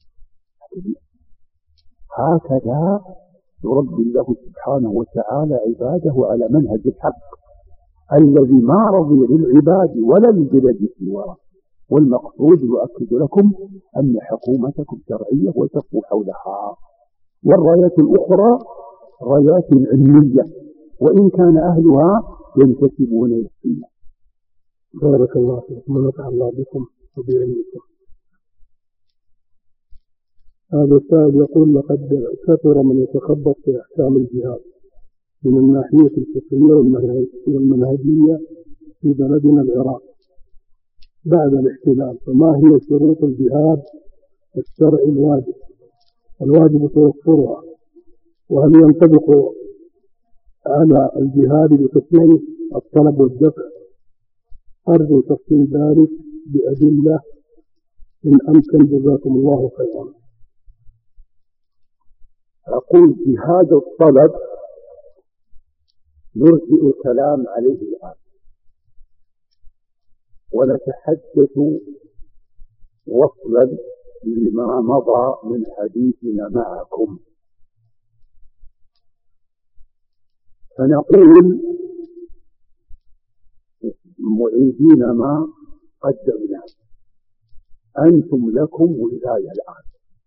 هكذا يربي الله سبحانه وتعالى عباده على منهج الحق الذي ما رضي للعباد ولا للبلاد سواه. والمقصود يؤكد لكم أن حكومتكم شرعية وتقوا حولها، والرايات الأخرى رايات علمية وإن كان أهلها ينتسبون إلى السنة. بارك الله فيكم ونفع الله بكم وبعلمكم. هذا السائل يقول: لقد كثر من يتخبط في أحكام الجهاد من الناحية الفقهية والمنهجية في بلدنا العراق بعد الاحتلال، فما هي شروط الجهاد الشرعي الواجب توفرها؟ وهل ينطبق على الجهاد بقسمين: الطلب والدفع. أرجو تفصيل ذلك بأدلة إن أمكن، جزاكم الله خيرا. أقول جهاد الطلب نرجئ الكلام عليه الآن، ونتحدث وصلا لما مضى من حديثنا معكم. فنقول معيدين ما قدمنا: أنتم لكم ولاية الآن،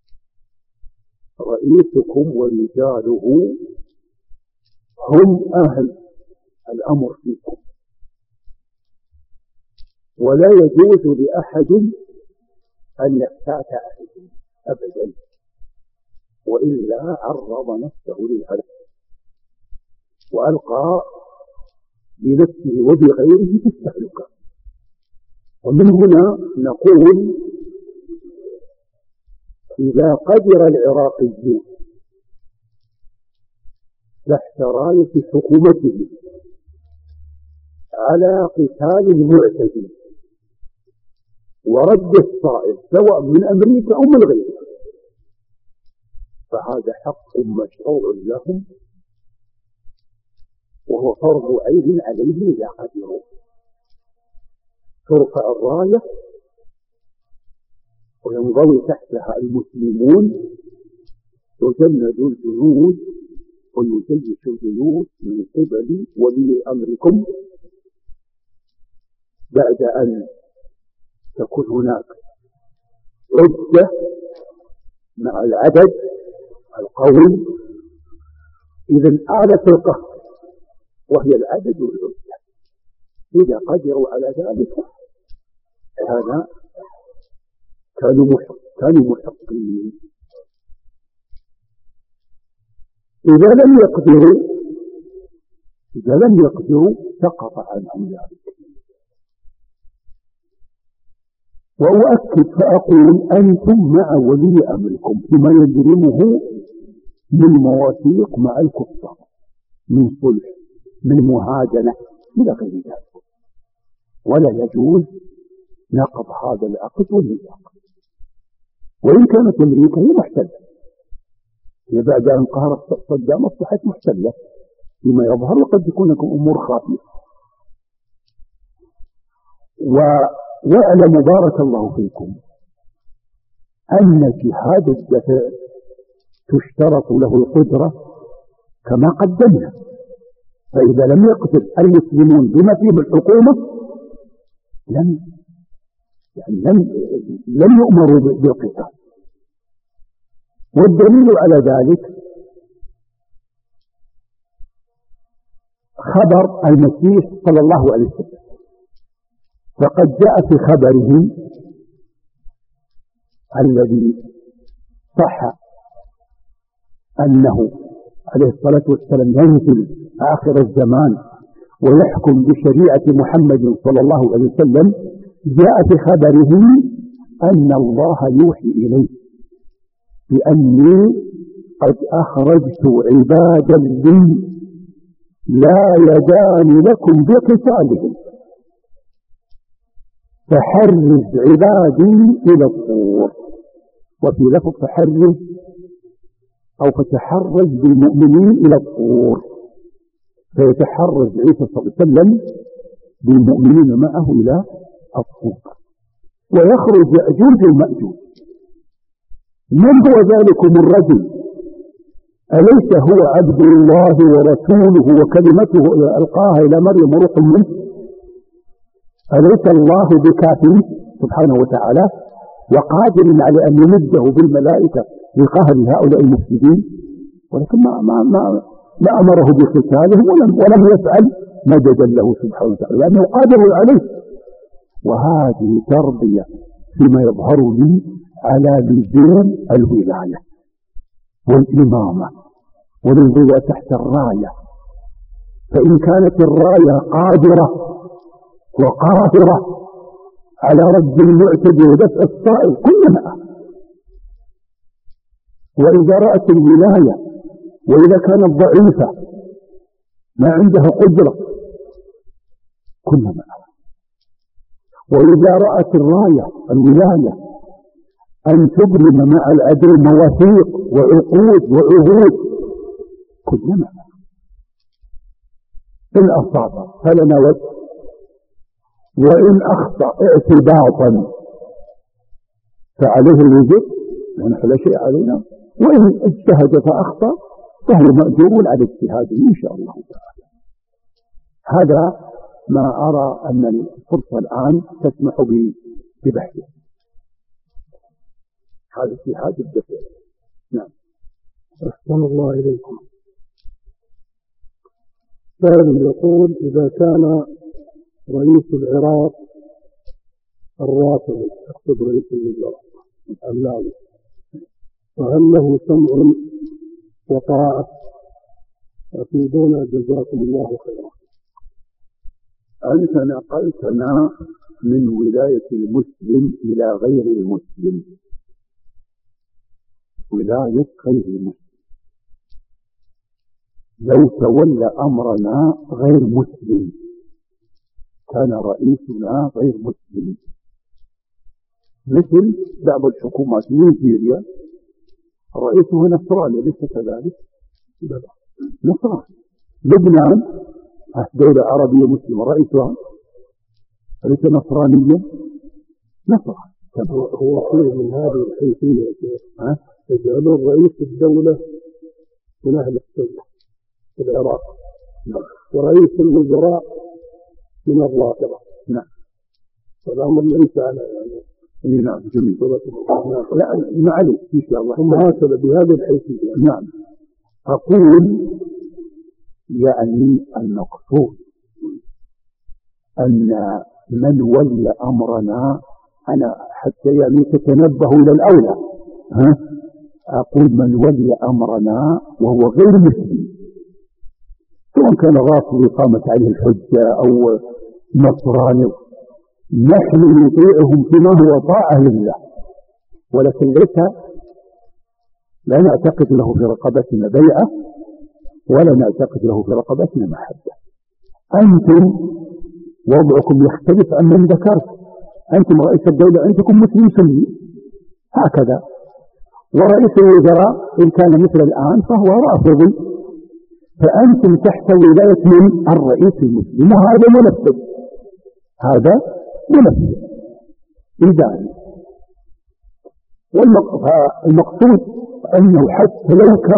رئيسكم ورجاله هم أهل الأمر فيكم، ولا يجوز لأحد أن يفتات أحد أبدا، وإلا عرض نفسه للهلاك وألقى بنفسه وبغيره في التهلكة. ومن هنا نقول: إذا قدر العراقيون تحت راية حكومته على قتال المعتدين ورد الصائل سواء من أمريكا أو من غيرها، فهذا حق مشروع لهم، وهو فرض عين عليهم إذا قدروا. ترفع الراية وينضوي تحتها المسلمون، يجند الجنود ويجيش الجنود من قبل ولي أمركم، بعد أن تكون هناك عدة مع العدد القوي. إذا أعلى القهر وهي العدد والعدة، إذا قدروا على ذلك كانوا محقين. إذا لم يقدروا سقط عنهم ذلك. وأؤكد فأقول: أنتم مع ولي أمركم فيما يجرمه من مواثيق مع الكفار، من صلح، من مهادنة، إلى غير ذلك، ولا يجوز نقض هذا العقد والميثاق. وإن كانت أمريكا هي محتلة، هي بعد أن قهرت صدام أصبحت محتلة فيما يظهر، وقد تكون لكم أمور خافية. واعلموا بارك الله فيكم أن جهاد الدفع تشترط له القدرة كما قدمنا، فإذا لم يقتل المسلمون بما فيه الحكومة لم يؤمروا بالقتال. والدليل على ذلك خبر المسيح صلى الله عليه وسلم، فقد جاء في خبره الذي صح أنه عليه الصلاة والسلام ينزل آخر الزمان ويحكم بشريعة محمد صلى الله عليه وسلم، جاء في خبره أن الله يوحي إليه بأني قد أخرجت عبادا لي لا يدان لكم بقتالهم، فحرز عبادي إلى الطور. وفي لفظ فحرز أو فتحرز بالمؤمنين إلى الطور، فيتحرز عيسى صلى الله عليه وسلم بالمؤمنين معه إلى الطور، ويخرج يأجوج ومأجوج. من هو ذلكم الرجل؟ أليس هو عبد الله ورسوله وكلمته ألقاها إلى مريم وروح منه؟ أليس الله بكافٍ سبحانه وتعالى وقادر على أن يمده بالملائكة لقهر هؤلاء المفسدين؟ ولكن ما أمره بقتالهم ولم يفعل مددا له سبحانه وتعالى لأنه قادر عليه. وهذه تربية فيما يظهر لي على لزوم الولاية والإمامة والانضواء تحت الراية. فإن كانت الراية قادرة وقاهرة على رد المعتدي ودفع الصائل كلنا، وإذا رأت الولاية وإذا كانت ضعيفة ما عندها قدرة كنا معها. وإذا رأت الولاية أن تبرم مع العدل مواثيق وعقود وعهود كنا معها. إن أصاب فلنا وجه، وإن أخطأ اعتباطا فعليه الوجه نحن لا شيء علينا، وإن اجتهد فأخطأ فهو مأجور على اجتهاده إن شاء الله تعالى. هذا ما أرى أن الفرصة الآن تسمح ببحثه. هذا اجتهاد الدفع. نعم. أحسن الله إليكم. سائل يقول: إذا كان رئيس العراق الرافضي، أقصد رئيس الوزراء العلامي، فهل له سمع وطاعة؟ أفيدونا جزاكم الله خيرا. أنت نقلتنا من ولاية المسلم إلى غير المسلم، ولاية غير المسلم. لو تولى أمرنا غير مسلم كان رئيسنا غير مسلم، مثل بعض الحكومات في نيجيريا رئيسه نصراني، ليس كذلك؟ نصراني. لبنان دولة عربية مسلمة رئيسها ليس نصرانيا، نصراني. هو خير من هذه الحيثية يجعلون رئيس الدولة من أهل السنة في العراق، ورئيس الوزراء من الرافضة. نعم. والأمر ليس على يعني نعم جميل. لا معلش إن شاء الله. ثم هكذا بهذه الحيثية. نعم. أقول يعني المقصود أن من ولى أمرنا، أنا حتى يعني تتنبه إلى الأولى، أقول من ولي أمرنا وهو غير مسلم، سواء كان رافضي قامت عليه الحجة أو نصراني، نحن نطيعهم فيما هو طاعة لله، ولكن ليس لا نعتقد له في رقبتنا بيعة ولا نعتقد له في رقبتنا محبة. أنتم وضعكم يختلف عن من ذكرت، أنتم رئيس الدولة عندكم مسلم سني هكذا، ورئيس الوزراء إن كان مثل الآن فهو رافضي، فأنتم تحت ولاية من الرئيس المسلم، وهذا منفذ، هذا منفذ إداري. والمقصود أنه حتى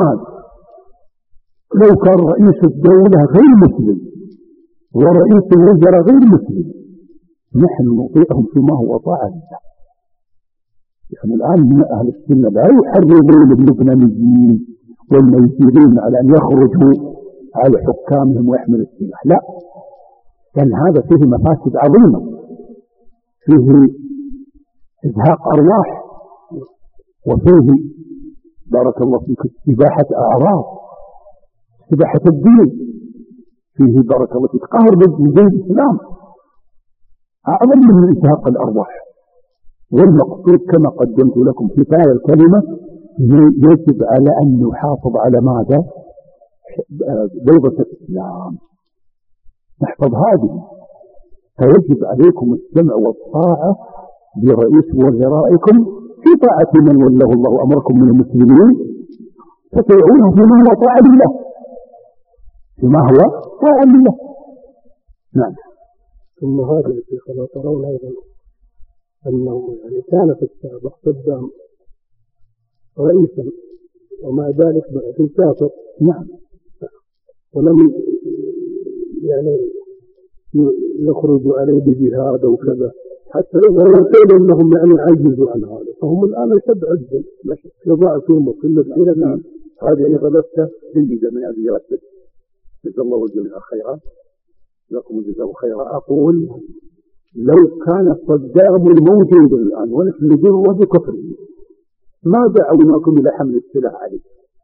لو كان رئيس الدولة غير مسلم ورئيس الوزراء غير مسلم نحن نطيعهم فيما هو طاعة لله. يعني الآن من أهل السنة لا يحرضون اللبنانيين والنيجيريين على أن يخرجوا على حكامهم ويحملوا السلاح، لا، لأن هذا فيه مفاسد عظيمة، فيه إزهاق أرواح، وفيه بارك الله فيك استباحة أعراض، استباحة الدين، فيه بارك الله فيك قهر بدين الإسلام أعظم من إزهاق الأرواح. والمقصود كما قدمت لكم في كفاية الكلمة يجب على أن نحافظ على ماذا؟ بيضة الإسلام، نحفظ هذه. فيجب عليكم السمع والطاعة لرئيس وزرائكم في طاعة من وله الله أمركم من المسلمين، فتطيعونه فيما هو طاعة لله، فيما هو طاعة لله. نعم. ثم هذا يا شيخ لا ترون أيضا أنه يعني كان في السابق صدام رئيسا ومع ذلك في كافر. نعم. ولم يعني يخرج عليه بجهاد وكذا، حتى يقول أنهم يعني عجزوا عن هذا، فهم الآن أشد عجزا يضاعفون وكل الحين. هذه غلبته جيدة من أبي رشد، جزا الله الجميع خيرا، لكم جزاه خيرا. أقول لو كان صدام الموجود الآن ونحن نجره بكفره ما دعوناكم إلى حمل السلاح عليه،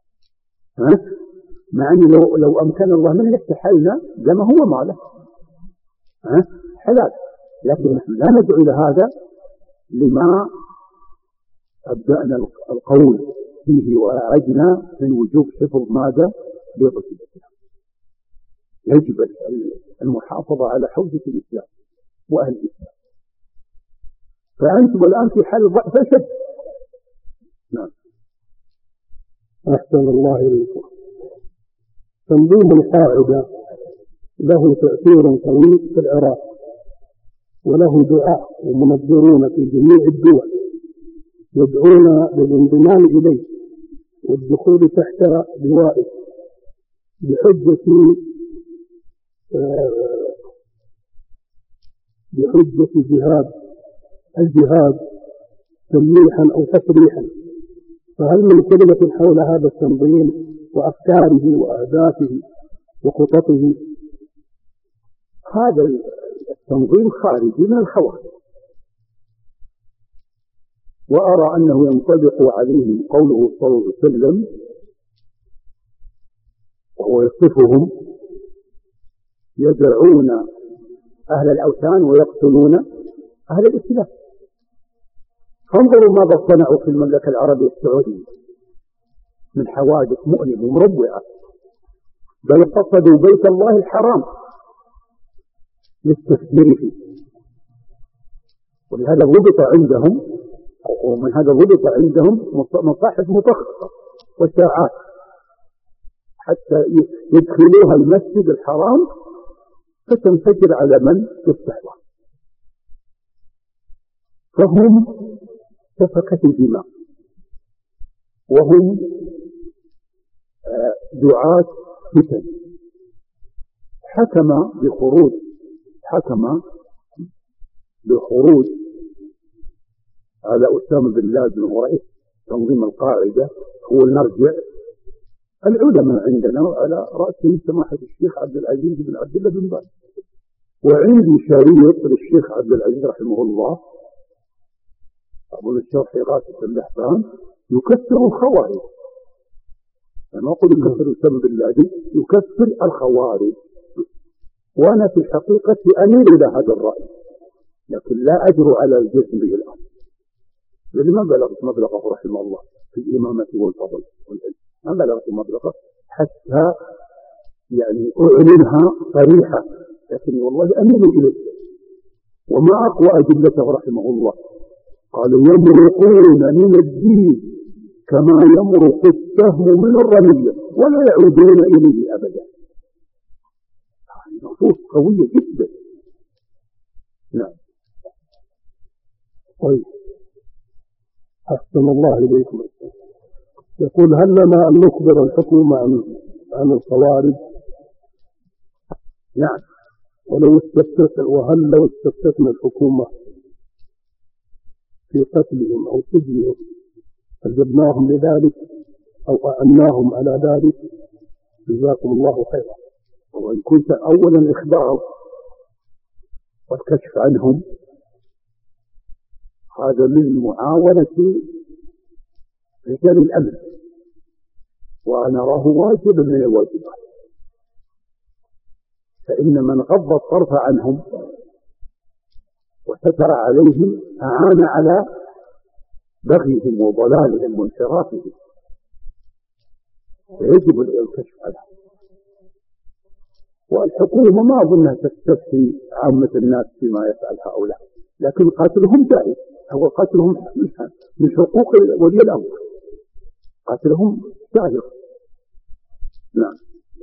مع أن لو أمكن الله من يستحلنا لما هو ماله حلال، لكن نحن لا ندعو إلى هذا لما أبدأنا القول فيه وأعجنا من وجوب حفظ ماذا؟ بيضة الإسلام. يجب المحافظة على حوزة الإسلام وأهل الإسلام. فأنتم الآن في حال ضعف أشد. نعم. أحسن الله إليكم. تنظيم القاعدة له تأثير قوي في العراق، وله دعاة ومنظرون في جميع الدول يدعون للانضمام إليه والدخول تحت لوائه بحجة الجهاد تمليحا أو تسريحا. فهل من كلمة حول هذا التنظيم وأفكاره وأهدافه وخططه؟ هذا التنظيم خارجي من الخوارج، وأرى أنه ينطبق عليه قوله صلى الله عليه وسلم وهو يصفهم: يدعون أهل الأوثان ويقتلون أهل الإسلام. فانظروا ماذا صنعوا في المملكة العربية السعودية من حوادث مؤلمة ومروعة، بل قصدوا بيت الله الحرام للتفجير فيه، ولهذا ضبط عندهم، ومن هذا ضبط عندهم مصاحف مفخخة وساعات حتى يدخلوها المسجد الحرام فتنفجر على من يستحضر. فهم سفكة الدماء، وهم دعاة فتن. حكم بخروج على أسامة بن لادن ورئيس تنظيم القاعدة هو المرجع. العلماء عندنا على رأسهم سماحة الشيخ عبد العزيز بن عبد الله بن باز، وعندي شريط للشيخ عبد العزيز رحمه الله أقول الشرح غاسة اللحفان يكفر الخوارج. أنا أقول يكفر أسامة بن لادن، يكفر الخوارج. وأنا في الحقيقة أميل إلى هذا الرأي، لكن لا أجر على الجسم به الآن، لأن ما بلغت مبلغه رحمه الله في الإمامة والفضل والعلم، ما بلغت مبلغه حتى يعني أعلنها صريحة، لكن والله أميل إليه. وما أقوى أدلته رحمه الله، قالوا: يمرقون من الدين كما يمرق السهم من الرمية ولا يعودون إليه أبدا. نصوص قوية جدا. نعم. طيب، أحسن الله إليكم. يقول: هل لنا أن نخبر الحكومة عن الخوارج؟ نعم. وهل لو استفتتنا الحكومة في قتلهم أو سجنهم أجبناهم لذلك أو أعناهم على ذلك؟ جزاكم الله خيرا. وإن كنت أولا الإخبار والكشف عنهم هذا من معاونة رجال الأمن، وأنا أراه واجبا من الواجبات، فإن من غض الطرف عنهم وستر عليهم أعان على بغيهم وضلالهم وانحرافهم، فيجب الكشف عنهم. والحكومة ما أظنها تستفتي عامة الناس فيما يفعل هؤلاء، لكن قاتلهم جائز، هو قاتلهم من حقوق ولي الأمر، قاتلهم جائز. نعم.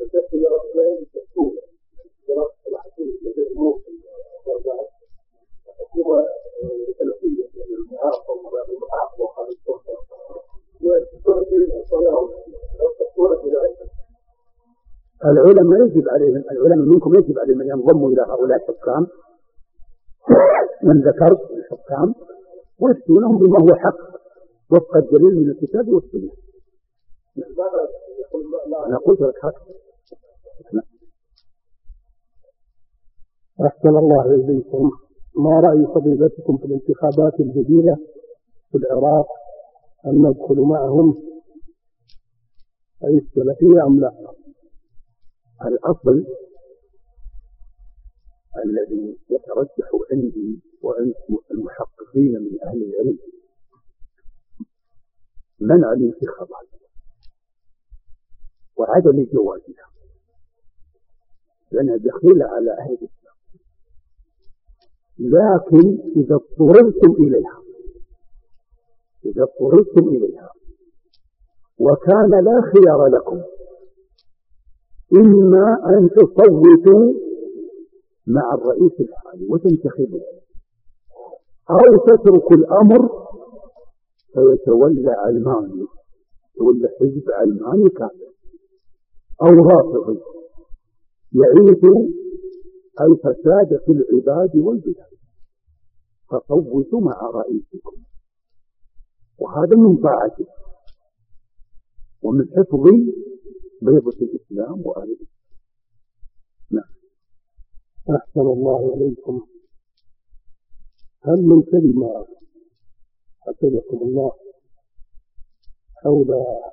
العلماء يجب عليهم، العلماء منكم يجب عليهم أن ينضموا إلى هؤلاء الحكام من ذكرت الحكام ويفتونهم بما هو حق وفق الدليل من الكتاب والسنة. أنا قلت لك حق. أحسن الله إليكم. ما رأي فضيلتكم في الانتخابات الجديدة في العراق؟ هل ندخل معهم أي السلفية أم لا؟ الأصل الذي يترجح عندي وعند المحققين من أهل العلم منع الانتخابات وعدم جوازها، لأنها دخيلة على أهل الإسلام، لكن إذا اضطررتم إليها وكان لا خيار لكم إما أن تصوتوا مع الرئيس الحالي وتنتخبوا، أو تتركوا الأمر فيتولى علماني، يتولى حزب علماني كامل أو رافضي يعيث الفساد في العباد والبلاد، فصوتوا مع رئيسكم، وهذا من طاعته ومن حفظ بيضة الإسلام وأهل الإسلام. نعم. أحسن الله إليكم. هل من كلمة حفظكم الله حول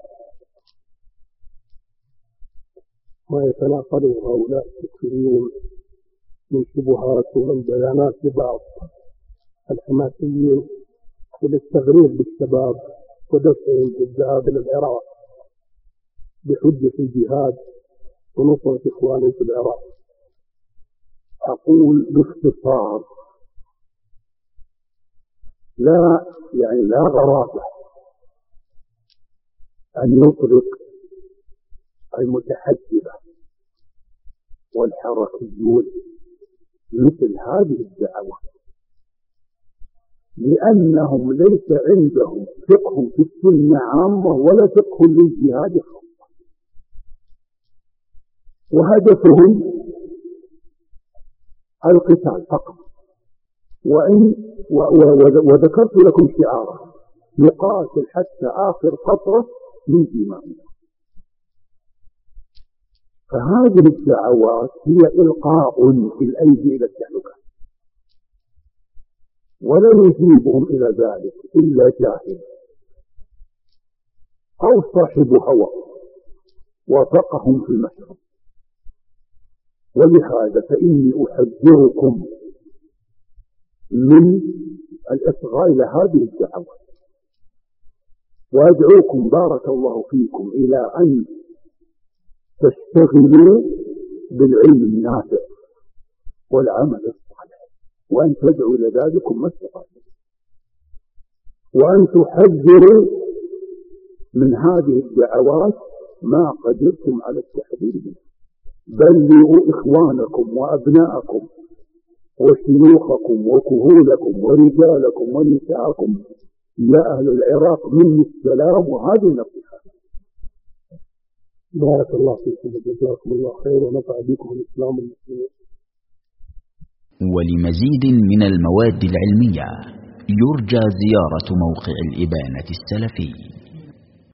ما يتناقله هؤلاء التكفيريون من شبهات ومن بيانات لبعض الحماسيين والاستغريب بالشباب ودفعهم بالذهاب إلى العراق بحجة الجهاد ونصرة إخوانهم في العراق؟ أقول باختصار لا غرابة أن يطلق المتحجبة والحركيون مثل هذه الدعوة، لأنهم ليس عندهم فقه في السنة عامة ولا فقه للجهاد خاصة، وهدفهم القتال فقط. وذكرت لكم شعارا: نقاتل حتى آخر قطرة من دمائنا. فهذه الدعوات هي إلقاء الأيدي إلى التهلكة، ولا يجيبهم إلى ذلك إلا جاهل أو صاحب هوى وافقهم في المشرب. ولهذا فإني أحذركم من الإصغاء إلى هذه الدعوات، وأدعوكم بارك الله فيكم إلى أن تشتغلوا بالعلم النافع والعمل الصالح، وأن تدعوا إلى ذلكم ما استطعتم، وأن تحذروا من هذه الدعوات ما قدرتم على التحذير منها. بلغوا إخوانكم وأبناءكم وشيوخكم وكهولكم ورجالكم ونساءكم يا أهل العراق مني السلام، وهذه النصيحة. بارك الله فيكم وجزاكم الله خير ونفع بكم الإسلام والمسلمين. ولمزيد من المواد العلمية يرجى زيارة موقع الإبانة السلفي.